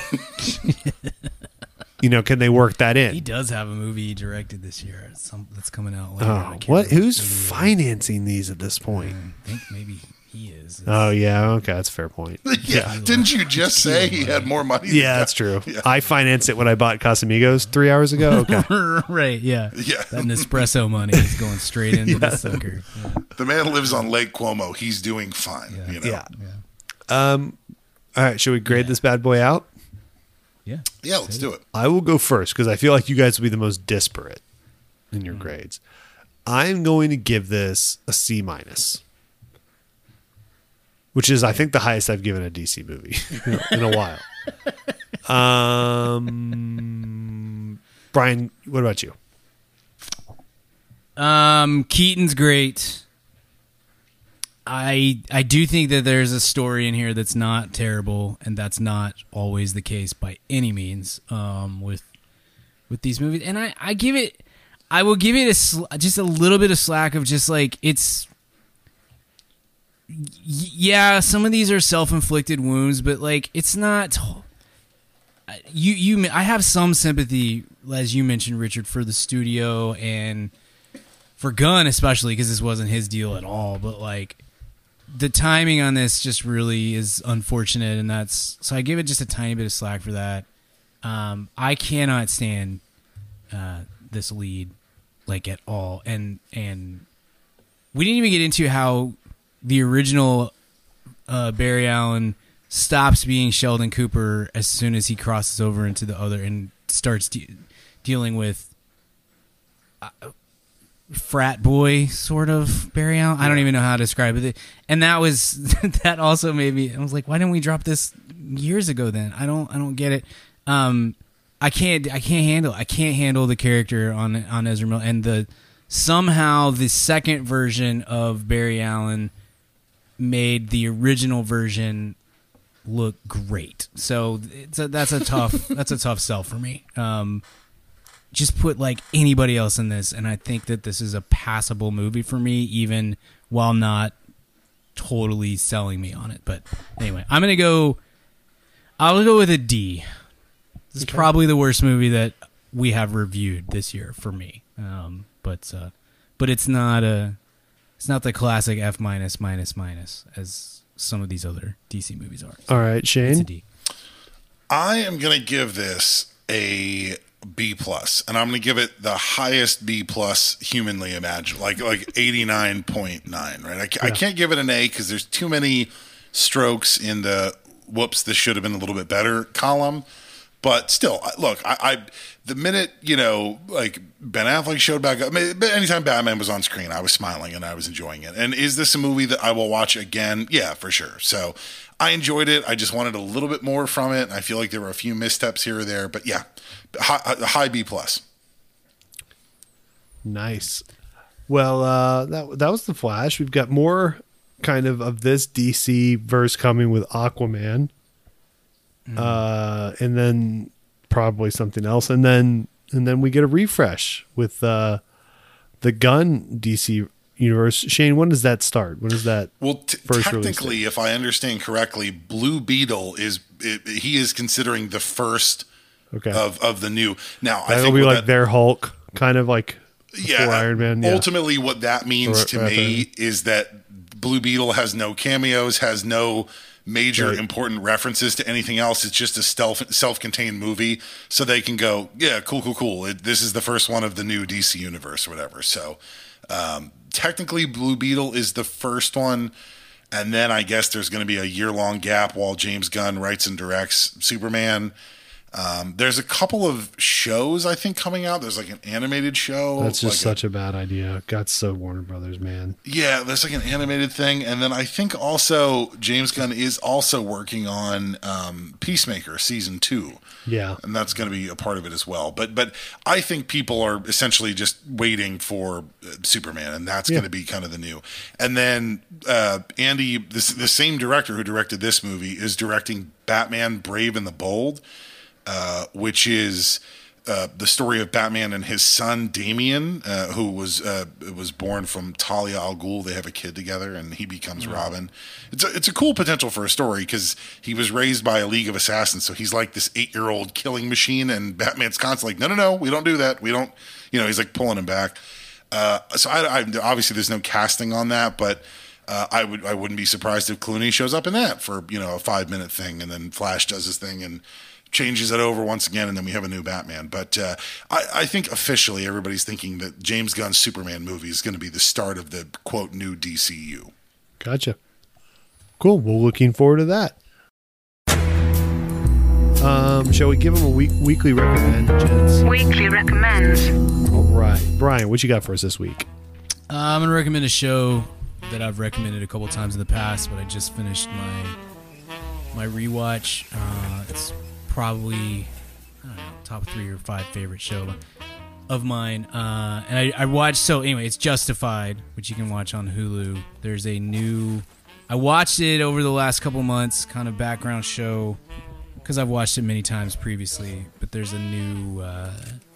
Speaker 4: you know, can they work that
Speaker 5: He
Speaker 4: in?
Speaker 5: does have a movie he directed this year. Some that's coming out later. I
Speaker 4: Oh,
Speaker 5: can't
Speaker 4: what?
Speaker 5: remember
Speaker 4: Who's
Speaker 5: what movie it is.
Speaker 4: financing these at this point?
Speaker 5: I think maybe he is.
Speaker 4: Oh yeah, okay, that's a fair point.
Speaker 6: Yeah. Didn't you just say he had more money? than
Speaker 4: Yeah,
Speaker 6: that?
Speaker 4: that's true.
Speaker 6: Yeah.
Speaker 4: I financed it when I bought Casamigos three hours ago. Okay,
Speaker 5: right, yeah.
Speaker 6: Yeah.
Speaker 5: That Nespresso money is going straight into the sucker. Yeah.
Speaker 6: The man lives on Lake Como. He's doing fine.
Speaker 5: Yeah.
Speaker 6: You know?
Speaker 4: yeah. Um, all right, should we grade this bad boy out?
Speaker 5: Yeah.
Speaker 6: Yeah, let's do it.
Speaker 4: I will go first because I feel like you guys will be the most disparate in your grades. I'm going to give this a C minus, which is I think the highest I've given a D C movie in a while. Um, Brian, what about you?
Speaker 5: Um, Keaton's great. I I do think that there's a story in here that's not terrible, and that's not always the case by any means um, with with these movies. And I, I give it, I will give it a sl- just a little bit of slack of just like it's. Yeah, some of these are self-inflicted wounds, but like it's not. You you I have some sympathy, as you mentioned, Richard, for the studio and for Gunn especially, because this wasn't his deal at all. But like the timing on this just really is unfortunate, and that's so I give it just a tiny bit of slack for that. Um, I cannot stand uh, this lead like at all, and and we didn't even get into how the original uh, Barry Allen stops being Sheldon Cooper as soon as he crosses over into the other and starts de- dealing with uh, frat boy sort of Barry Allen. I don't even know how to describe it. And that was that also made me. I was like, why didn't we drop this years ago? Then I don't. I don't get it. Um, I can't. I can't handle. I can't handle the character on on Ezra Miller, and the somehow the second version of Barry Allen made the original version look great. So it's a, that's a tough that's a tough sell for me. Um, just put like anybody else in this, and I think that this is a passable movie for me, even while not totally selling me on it. But anyway, I'm gonna go. I'll go with a D. This is okay. Probably the worst movie that we have reviewed this year for me. Um, but uh, but it's not a it's not the classic F minus minus minus as some of these other D C movies are.
Speaker 4: All right, Shane.
Speaker 5: It's a D.
Speaker 6: I am going to give this a B plus, and I'm going to give it the highest B plus humanly imaginable, like like eighty-nine point nine. Right? I, yeah. I can't give it an A because there's too many strokes in the whoops. This should have been a little bit better column. But still, look, I, I the minute, you know, like Ben Affleck showed back up, I mean, anytime Batman was on screen, I was smiling and I was enjoying it. And is this a movie that I will watch again? Yeah, for sure. So I enjoyed it. I just wanted a little bit more from it. I feel like there were a few missteps here or there. But yeah, high, high B plus.
Speaker 4: Nice. Well, uh, that that was The Flash. We've got more kind of of this D C verse coming with Aquaman. Uh, and then probably something else, and then and then we get a refresh with uh, the Gunn D C universe. Shane, when does that start? When does that?
Speaker 6: Well, t-
Speaker 4: first
Speaker 6: technically, if I understand correctly, Blue Beetle is it, he is considering the first
Speaker 4: okay.
Speaker 6: of of the new. Now,
Speaker 4: That'll
Speaker 6: I think
Speaker 4: be like
Speaker 6: that,
Speaker 4: their Hulk, kind of like
Speaker 6: yeah,
Speaker 4: Iron Man. Yeah.
Speaker 6: Ultimately, what that means to me is that Blue Beetle has no cameos, has no major right. important references to anything else. It's just a self self-contained movie, so they can go, yeah, cool, cool, cool. It, this is the first one of the new D C universe or whatever. So um, technically, Blue Beetle is the first one, and then I guess there's going to be a year-long gap while James Gunn writes and directs Superman. Um, there's a couple of shows I think coming out. There's like an animated show.
Speaker 4: That's just
Speaker 6: like
Speaker 4: such a, a bad idea. Got so Warner Brothers, man.
Speaker 6: Yeah, there's like an animated thing, and then I think also James Gunn is also working on um, Peacemaker season two.
Speaker 4: Yeah,
Speaker 6: and that's going to be a part of it as well. But but I think people are essentially just waiting for uh, Superman, and that's yeah. going to be kind of the new. And then uh, Andy, this, the same director who directed this movie, is directing Batman: Brave and the Bold. Uh, which is uh, the story of Batman and his son Damian, uh, who was uh, was born from Talia al Ghul. They have a kid together, and he becomes mm-hmm. Robin. It's a, it's a cool potential for a story because he was raised by a League of Assassins, so he's like this eight year old killing machine, and Batman's constantly like, no, no, no, we don't do that. We don't, you know, he's like pulling him back. Uh, so I, I, obviously there's no casting on that, but. Uh, I would I wouldn't be surprised if Clooney shows up in that for, you know, a five minute thing, and then Flash does his thing and changes it over once again, and then we have a new Batman. But uh, I, I think officially everybody's thinking that James Gunn's Superman movie is going to be the start of the quote new D C U.
Speaker 4: Gotcha. Cool. Well, looking forward to that. Um, shall we give him a week weekly recommend, gents?
Speaker 7: Weekly recommend.
Speaker 4: All right, Brian, what you got for us this week?
Speaker 5: Uh, I'm gonna recommend a show that I've recommended a couple times in the past, but I just finished my my rewatch. Uh, it's probably I don't know, top three or five favorite show. of mine, uh, and I, I watched. So anyway, it's Justified, which you can watch on Hulu. There's a new. I watched it over the last couple months, kind of background show, because I've watched it many times previously. But there's a new, uh,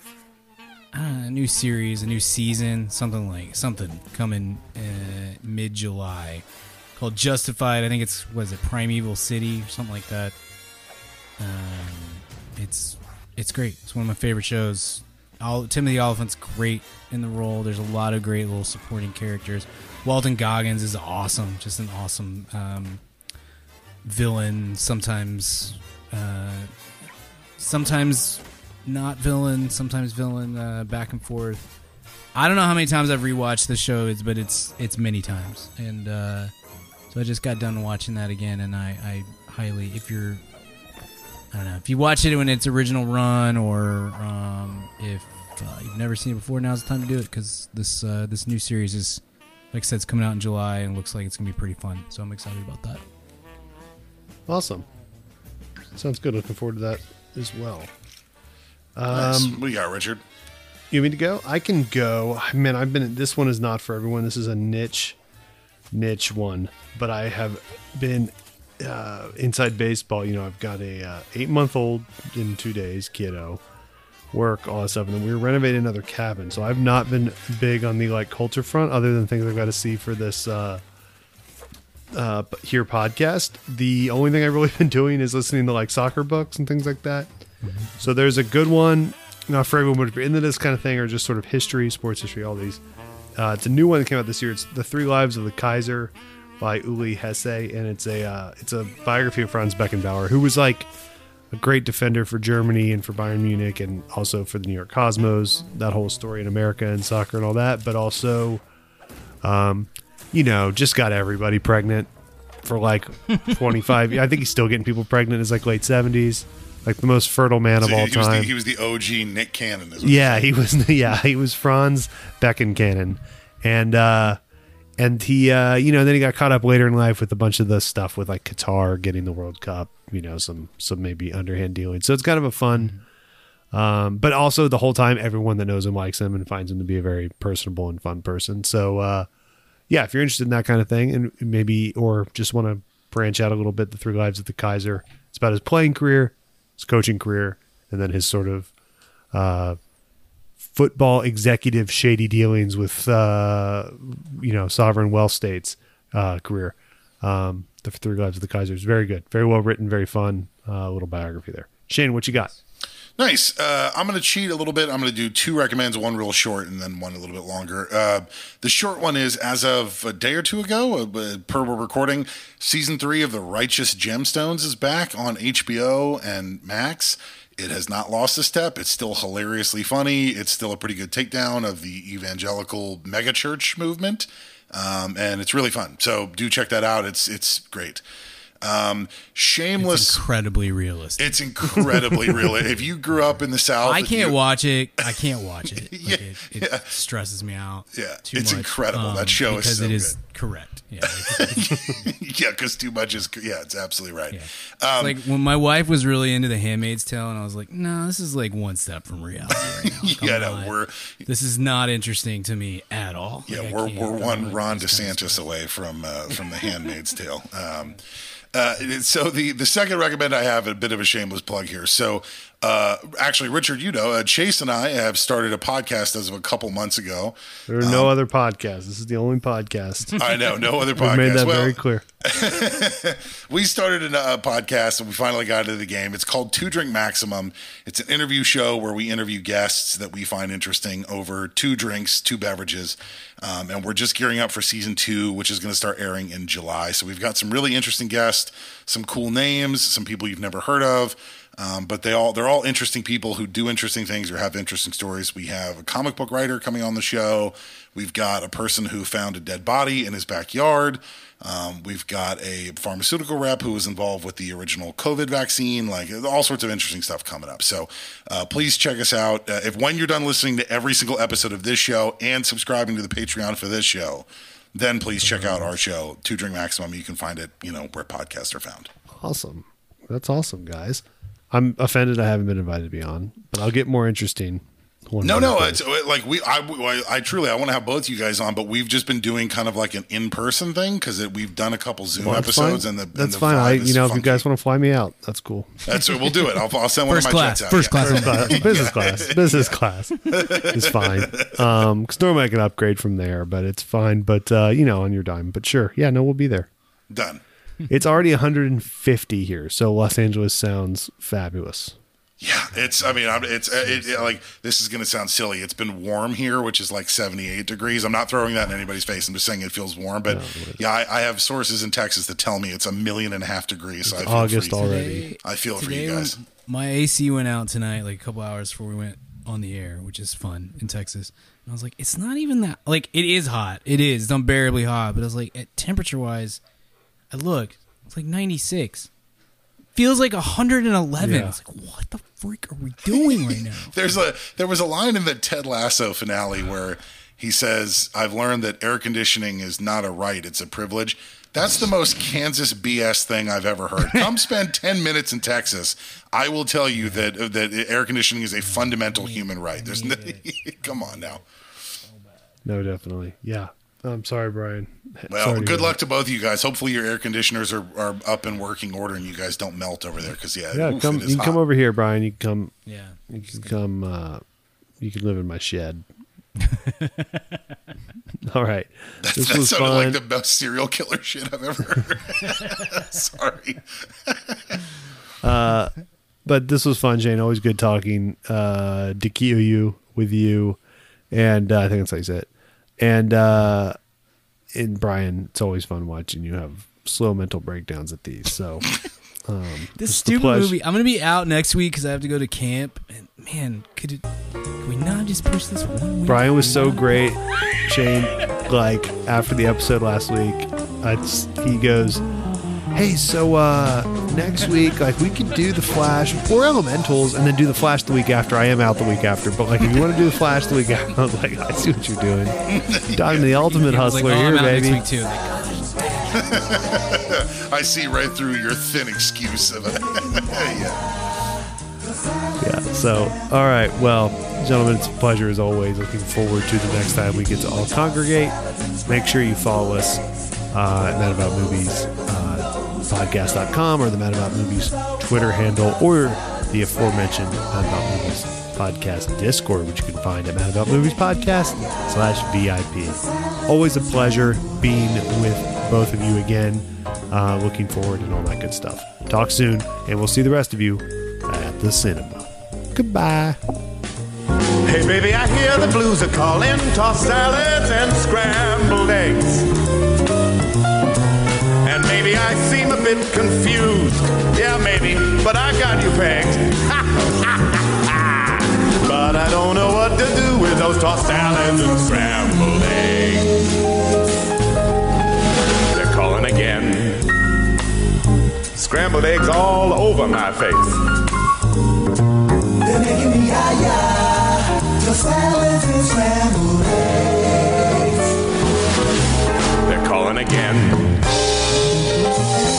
Speaker 5: I don't know, a new series, a new season, something like something coming uh, mid July, called Justified. I think it's what is it, Primeval City or something like that. Um, it's it's great. It's one of my favorite shows. All, Timothy Olyphant's great in the role. There's a lot of great little supporting characters. Walton Goggins is awesome, just an awesome um, villain. Sometimes, uh, sometimes not villain, sometimes villain. Uh, back and forth. I don't know how many times I've rewatched the show, but it's it's many times. And uh, so I just got done watching that again, and I, I highly, if you're, I don't know, if you watch it when it's original run, or um, if uh, you've never seen it before, now's the time to do it, because this uh, this new series is, like I said, it's coming out in July and looks like it's going to be pretty fun. So I'm excited about that.
Speaker 4: Awesome. Sounds good. Looking forward to that as well. Um,
Speaker 6: Nice. What do you got, Richard?
Speaker 4: You want me to go? I can go. Man, I've been. This one is not for everyone. This is a niche, niche one. But I have been uh, inside baseball. You know, I've got a uh, eight month old in two days, kiddo, work, all that stuff, and then we were renovating another cabin. So I've not been big on the like culture front, other than things I've got to see for this uh, uh, here podcast. The only thing I've really been doing is listening to like soccer books and things like that. Mm-hmm. So there's a good one. Not for everyone, but if you're into this kind of thing, or just sort of history, sports history, all these. Uh, it's a new one that came out this year. It's The Three Lives of the Kaiser by Uli Hesse, and it's a uh, it's a biography of Franz Beckenbauer, who was like a great defender for Germany and for Bayern Munich, and also for the New York Cosmos. That whole story in America and soccer and all that, but also, um, you know, just got everybody pregnant for like twenty-five. I think he's still getting people pregnant in his like late seventies. Like the most fertile man of
Speaker 6: So
Speaker 4: all
Speaker 6: he was
Speaker 4: time.
Speaker 6: the, he was the O G Nick Cannon. Is what
Speaker 4: Yeah,
Speaker 6: you're
Speaker 4: he
Speaker 6: saying.
Speaker 4: was. Yeah, he was Franz Beckencannon, and uh, and he, uh, you know, then he got caught up later in life with a bunch of the stuff with like Qatar getting the World Cup. You know, some some maybe underhand dealing. So it's kind of a fun, um, but also the whole time everyone that knows him likes him and finds him to be a very personable and fun person. So uh, yeah, if you're interested in that kind of thing, and maybe or just want to branch out a little bit, The Three Lives of the Kaiser. It's about his playing career, his coaching career, and then his sort of uh, football executive shady dealings with, uh, you know, sovereign wealth states uh, career. Um, the Three Lives of the Kaiser is very good, very well written, very fun. Uh, little biography there. Shane, what you got?
Speaker 6: Nice. Uh, I'm going to cheat a little bit. I'm going to do two recommends, one real short and then one a little bit longer. Uh, the short one is, as of a day or two ago, uh, per we're recording, season three of The Righteous Gemstones is back on H B O and Max. It has not lost a step. It's still hilariously funny. It's still a pretty good takedown of the evangelical megachurch movement. Um, and it's really fun. So do check that out. It's, it's great. Um, shameless.
Speaker 5: It's incredibly realistic.
Speaker 6: It's incredibly real. If you grew up in the South,
Speaker 5: I can't
Speaker 6: you,
Speaker 5: watch it. I can't watch it. Like
Speaker 6: Yeah,
Speaker 5: it it
Speaker 6: yeah.
Speaker 5: stresses me out.
Speaker 6: Yeah,
Speaker 5: too
Speaker 6: it's
Speaker 5: much,
Speaker 6: incredible.
Speaker 5: um,
Speaker 6: That show is
Speaker 5: because
Speaker 6: so
Speaker 5: it is
Speaker 6: good.
Speaker 5: correct. Yeah, it's,
Speaker 6: yeah, because too much is. Yeah, it's absolutely right.
Speaker 5: yeah.
Speaker 6: Um,
Speaker 5: like when my wife was really into The Handmaid's Tale, and I was like, "No, this is like one step from reality right now. Come
Speaker 6: yeah, no,
Speaker 5: on.
Speaker 6: we're
Speaker 5: This is not interesting to me at all."
Speaker 6: yeah,
Speaker 5: Like, I
Speaker 6: we're
Speaker 5: can't
Speaker 6: we're
Speaker 5: go
Speaker 6: one
Speaker 5: with
Speaker 6: Ron
Speaker 5: this kind of
Speaker 6: DeSantis
Speaker 5: stuff.
Speaker 6: away from uh, from The Handmaid's Tale. Um, Uh, so the, the second recommend I have, a bit of a shameless plug here. So uh, actually, Richard, you know, uh, Chase and I have started a podcast as of a couple months ago.
Speaker 4: There are no other podcasts. This is the only podcast.
Speaker 6: I know, no other
Speaker 4: We've
Speaker 6: podcast.
Speaker 4: made that
Speaker 6: Well,
Speaker 4: very clear.
Speaker 6: we started a, a podcast and we finally got into the game. It's called Two Drink Maximum. It's an interview show where we interview guests that we find interesting over two drinks, two beverages. Um, and we're just gearing up for season two, which is going to start airing in July. So we've got some really interesting guests, some cool names, some people you've never heard of. Um, but they all, they're all interesting people who do interesting things or have interesting stories. We have a comic book writer coming on the show. We've got a person who found a dead body in his backyard. Um, we've got a pharmaceutical rep who was involved with the original COVID vaccine, like all sorts of interesting stuff coming up. So uh, please check us out. Uh, if when you're done listening to every single episode of this show and subscribing to the Patreon for this show, then please check out our show, Two Drink Maximum. You can find it, you know, where podcasts are found.
Speaker 4: Awesome. That's awesome, guys. I'm offended I haven't been invited to be on, but I'll get more interesting One
Speaker 6: No,
Speaker 4: of
Speaker 6: no,
Speaker 4: those
Speaker 6: it's like we. I, I, I truly, I want to have both you guys on, but we've just been doing kind of like an in-person thing because we've done a couple Zoom
Speaker 4: Well, that's
Speaker 6: episodes,
Speaker 4: fine.
Speaker 6: and the and
Speaker 4: that's
Speaker 6: the
Speaker 4: fine. I,
Speaker 6: vibe is
Speaker 4: you know, if
Speaker 6: funky.
Speaker 4: you guys want to fly me out, that's cool.
Speaker 6: That's what we'll do it. I'll, I'll send one
Speaker 5: First
Speaker 6: of my
Speaker 5: class.
Speaker 6: jets out.
Speaker 5: First
Speaker 6: yeah.
Speaker 5: class.
Speaker 4: Uh, business class, business class is fine. Um, because normally I can upgrade from there, but it's fine. But uh, you know, on your dime. But sure, yeah, no, we'll be there.
Speaker 6: Done.
Speaker 4: It's already one hundred fifty here, so Los Angeles sounds fabulous.
Speaker 6: Yeah, it's. I mean, I'm, it's it, it, like this is going to sound silly. It's been warm here, which is like seventy-eight degrees. I'm not throwing that in anybody's face. I'm just saying it feels warm. But no, yeah, I, I have sources in Texas that tell me it's a million and a half degrees. So I feel
Speaker 4: August
Speaker 6: for you.
Speaker 4: already.
Speaker 5: Today,
Speaker 6: I feel for
Speaker 5: today
Speaker 6: you guys.
Speaker 5: when my A C went out tonight, like a couple hours before we went on the air, which is fun in Texas. And I was like, it's not even that. Like, it is hot. It is. It's unbearably hot. But I was like, at temperature wise, I look. It's like ninety-six. Feels like one hundred eleven.
Speaker 4: Yeah.
Speaker 5: It's like, what the freak are we doing right now?
Speaker 6: There's a there was a line in the Ted Lasso finale where he says, "I've learned that air conditioning is not a right; it's a privilege." That's the most Kansas B S thing I've ever heard. Come spend ten minutes in Texas. I will tell you that that air conditioning is a fundamental human right. There's no, come on now.
Speaker 4: No, definitely. Yeah. I'm sorry, Brian.
Speaker 6: Well,
Speaker 4: Sorry to
Speaker 6: good
Speaker 4: hear
Speaker 6: luck
Speaker 4: that.
Speaker 6: to both of you guys. Hopefully your air conditioners are, are up in working order and you guys don't melt over there. Because yeah,
Speaker 4: Yeah,
Speaker 6: oof,
Speaker 4: come.
Speaker 6: it
Speaker 4: You
Speaker 6: is
Speaker 4: can come
Speaker 6: hot.
Speaker 4: over here, Brian. You can come.
Speaker 5: Yeah.
Speaker 4: You can come. Uh, you can live in my shed. All right.
Speaker 6: That,
Speaker 4: This
Speaker 6: that
Speaker 4: was
Speaker 6: sounded
Speaker 4: fun.
Speaker 6: like the best serial killer shit I've ever heard. Sorry.
Speaker 4: But this was fun, Jane. Always good talking. Uh, Dikiyu with you, and uh, I think that's how you say it. And uh, and Brian, it's always fun watching you have slow mental breakdowns at these. So um,
Speaker 5: This
Speaker 4: it's a
Speaker 5: stupid
Speaker 4: pleasure.
Speaker 5: movie. I'm gonna be out next week because I have to go to camp. And man, could it? Could we not just push this one week?
Speaker 4: Brian was so great, Shane. Like after the episode last week, I just, he goes, "Hey, so uh, next week, like we could do the Flash or Elementals, and then do the Flash the week after. I am out the week after, but like if you want to do the Flash the week after, I was like, I see what you're doing. Talking to the ultimate
Speaker 5: He was like,
Speaker 4: hustler
Speaker 5: oh, I'm
Speaker 4: here,
Speaker 5: out
Speaker 4: baby."
Speaker 5: Next week too. Like,
Speaker 6: I see right through your thin excuse of it. Yeah.
Speaker 4: Yeah. So, all right. Well, gentlemen, it's a pleasure as always. Looking forward to the next time we get to all congregate. Make sure you follow us uh, at Mad About Movies uh, podcast dot com or the Mad About Movies Twitter handle or the aforementioned Mad About Movies podcast Discord, which you can find at Mad About Movies podcast slash V I P. Always a pleasure being with both of you again. Uh, looking forward and all that good stuff. Talk soon, and we'll see the rest of you at the cinema. Goodbye.
Speaker 7: Hey baby, I hear the blues are calling, tossed salads and scrambled eggs. And maybe I seem a bit confused. Yeah, maybe, but I got you pegged. But I don't know what to do with those tossed salads and scrambled eggs. They're calling again. Scrambled eggs all over my face.
Speaker 8: They're making me yah-yah, the salads and scrambled eggs.
Speaker 7: They're calling again.